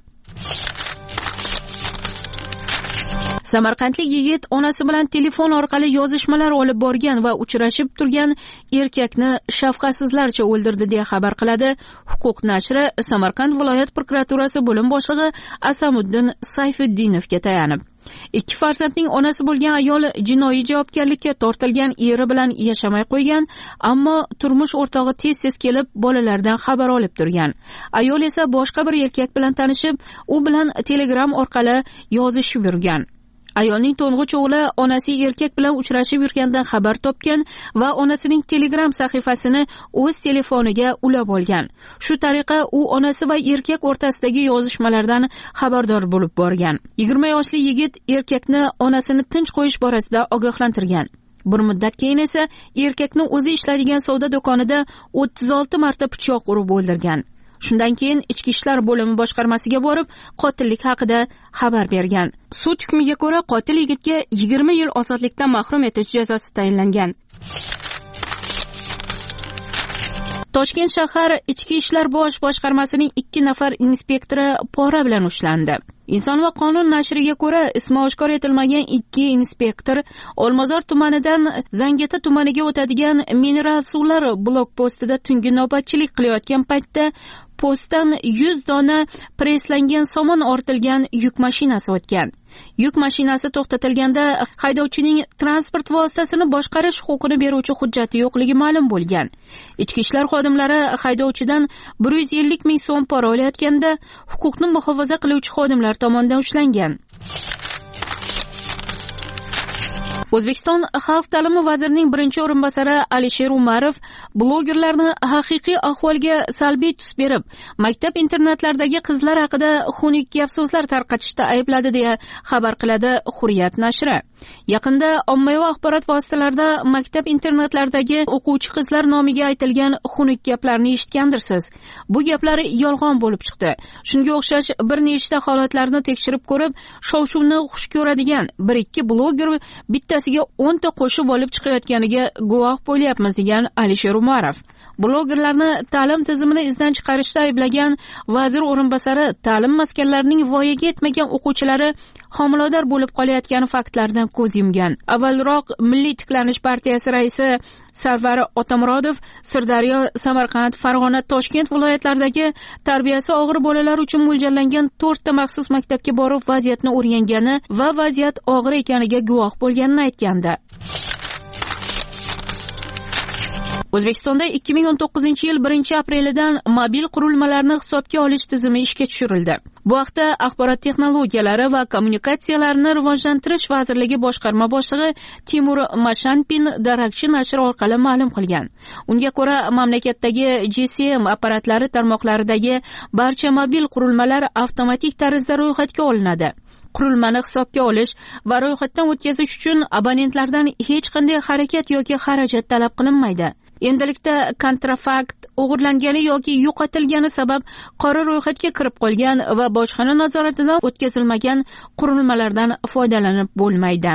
Samarqandlik yigit onasi bilan telefon orqali yozishmalar olib borgan va uchrashib turgan erkakni shafqatsizlarcha o'ldirdi deya xabar qiladi Huquq nashri Samarqand viloyat prokuraturasi bo'lim boshlig'i Asamuddin Sayfuddinovga tayanib. Ikki farzandning onasi bo'lgan ayol jinoiy javobgarlikka tortilgan eri bilan yashamay qo'ygan, ammo turmush o'rtog'i tez-tez kelib bolalardan xabar olib turgan. Ayol esa boshqa bir erkak bilan tanishib, u bilan Telegram orqali yozishib yurgan. Ayolning to'ng'ich o'g'li onasi erkak bilan uchrashib yurgandan xabar topgan va onasining Telegram sahifasini o'z telefoniga ulab olgan. Shu tariqa u onasi va erkak o'rtasidagi yozishmalardan xabardor bo'lib borgan. yigirma yoshli yigit erkakni onasini tinch qo'yish borasida ogohlantirgan. Bir muddat keyin esa erkakni o'zi ishlaydigan savdo do'konida o'ttiz olti marta pichoq urib o'ldirgan. Shundan keyin Ichki ishlar bo'limi boshqarmasiga borib, qotillik haqida xabar bergan. Sud hukmiga ko'ra qotil yigitga yigirma yil ozodlikdan mahrum etish jazosi tayinlangan. Toshkent shahar Ichki ishlar bosh boshqarmasining ikki nafar inspektori pora bilan ushlandi. Inson va qonun nashriga ko'ra, ismi oshkor etilmagan ikki inspektor Olmazor tumanidan Zangata tumaniga o'tadigan mineral suvlar blokpostida tungi navbatchilik qilayotgan paytda postdan yuz dona preslangan somon ortilgan yuk mashinasi o'tgan. Yuk mashinasi to'xtatilganda haydovchining transport vositasini boshqarish huquqini beruvchi hujjati yo'qligi ma'lum bo'lgan. Ichki ishlar xodimlari haydovchidan bir yuz ellik ming so'm pora olayotganda huquqni muhofaza qiluvchi xodimlar tomonidan ushlangan. O'zbekiston Xalq ta'limi vazirining birinchi o'rinbosari Alisher Umarov blogerlarni haqiqiy ahvolga salbiy tus berib, maktab internatlaridagi qizlar haqida xunuk gap-so'zlar tarqatishda aybladi deya xabar qiladi Hurriyat nashri. Yaqinda ommaviy axborot vositalarida maktab internatlaridagi o'quvchi qizlar nomiga aytilgan xunuk gaplarni eshitgandirsiz. Bu gaplar yolg'on bo'lib chiqdi. Shunga o'xshash bir nechta holatlarni tekshirib ko'rib, shov-shuvni xush ko'radigan bir ikki bloger bittasiga o'n ta qo'shib olib chiqayotganiga guvoh bo'lyapmiz degan Alisher Umarov. Blogerlarni ta'lim tizimini izdan chiqarishda ayblagan vazir o'rinbosari ta'lim maskanlarining voyaga yetmagan o'quvchilari homilador bo'lib qolayotgani faktlaridan ko'z yumgan. Avvalroq Milliy tiklanish partiyasi raisi Sarvar Otamurodov Sirdaryo, Samarqand, Farg'ona, Toshkent viloyatlaridagi tarbiyasi og'ir bolalar uchun mo'ljallangan to'rtta maxsus maktabga borib vaziyatni o'rgangani va vaziyat og'ir ekaniga guvoh bo'lganini aytgandi. O'zbekistonda ikki ming o'n to'qqizinchi yil birinchi aprelidan mobil qurilmalarni hisobga olish tizimi ishga tushirildi. Bu haqda Axborot texnologiyalari va kommunikatsiyalarni rivojlantirish vazirligi boshqarma boshlig'i Timur Mashanpin Darakchi nashri orqali ma'lum qilgan. Unga ko'ra, mamlakatdagi G S M apparatlari tarmoqlaridagi barcha mobil qurilmalar avtomatik tarzda ro'yxatga olinadi. Qurilmani hisobga olish va ro'yxatdan o'tkazish uchun abonentlardan hech qanday harakat yoki xarajat talab qilinmaydi. Endilikda kontrafakt o'g'irlangani yoki yo'qotilgani sabab qora ro'yxatga kirib qolgan va bojxona nazoratidan o'tkazilmagan qurilmalardan foydalanib bo'lmaydi.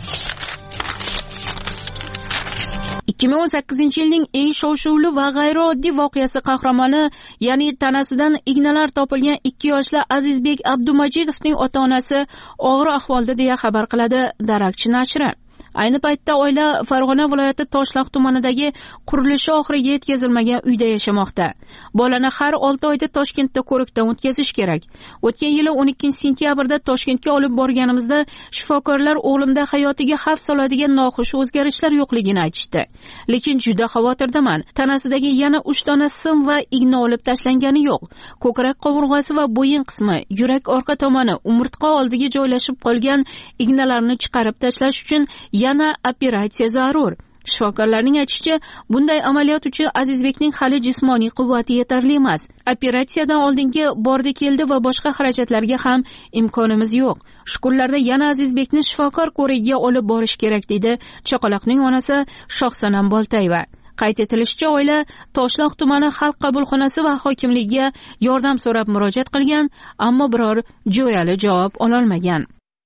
ikki ming o'n sakkizinchi yilning eng shov-shuvli va g'ayrioddiy voqeasi qahramoni, ya'ni tanasidan ignalar topilgan ikki yoshli Azizbek Abdumajidovning ota-onasi og'ir ahvolda deya xabar qiladi Darakchi nashri. Ayni paytda oila Farg'ona viloyati Toshloq tumanidagi qurilishi oxiriga yetkazilmagan uyda yashamoqda. Bolani har olti oyda Toshkentda ko'rikdan o'tkazish kerak. O'tgan yili o'n ikkinchi sentyabrda Toshkentga olib borganimizda shifokorlar o'g'limda hayotiga xavf soladigan noxush o'zgarishlar yo'qligini aytishdi. Lekin juda xavotirdaman. Tanasidagi yana uch dona sim va igna olib tashlangani yo'q. Ko'krak qovurg'asi va bo'yin qismi, yurak orqa tomoni, umurtqa oldiga joylashib qolgan ignalarni chiqarib tashlash uchun yana operatsiya zarur. Shifokorlarning aytishicha, bunday amaliyot uchun Azizbekning hali jismoniy quvvati yetarli emas. Operatsiyadan oldingi bordi keldi va boshqa xarajatlarga ham imkonimiz yo'q. Shu kunlarda yana Azizbekni shifokor ko'rigiga olib borish kerak, dedi chaqaloqning onasi Shohsanam Boltayeva. qayd etilishicha, oila Toshloq tumani xalq qabulxonasi va hokimligiga yordam so'rab murojaat qilgan, ammo biror jo'yali javob ololmagan.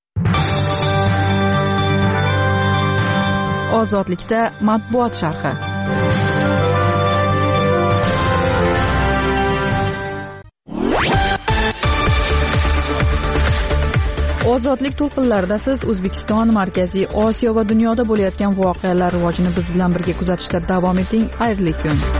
Ozodlikda matbuot sharhi. Ozodlik to'lqinlarida siz O'zbekiston, Markaziy Osiyo va dunyoda bo'layotgan voqealar rivojini biz bilan birga kuzatishda davom eting. Xayrli kun.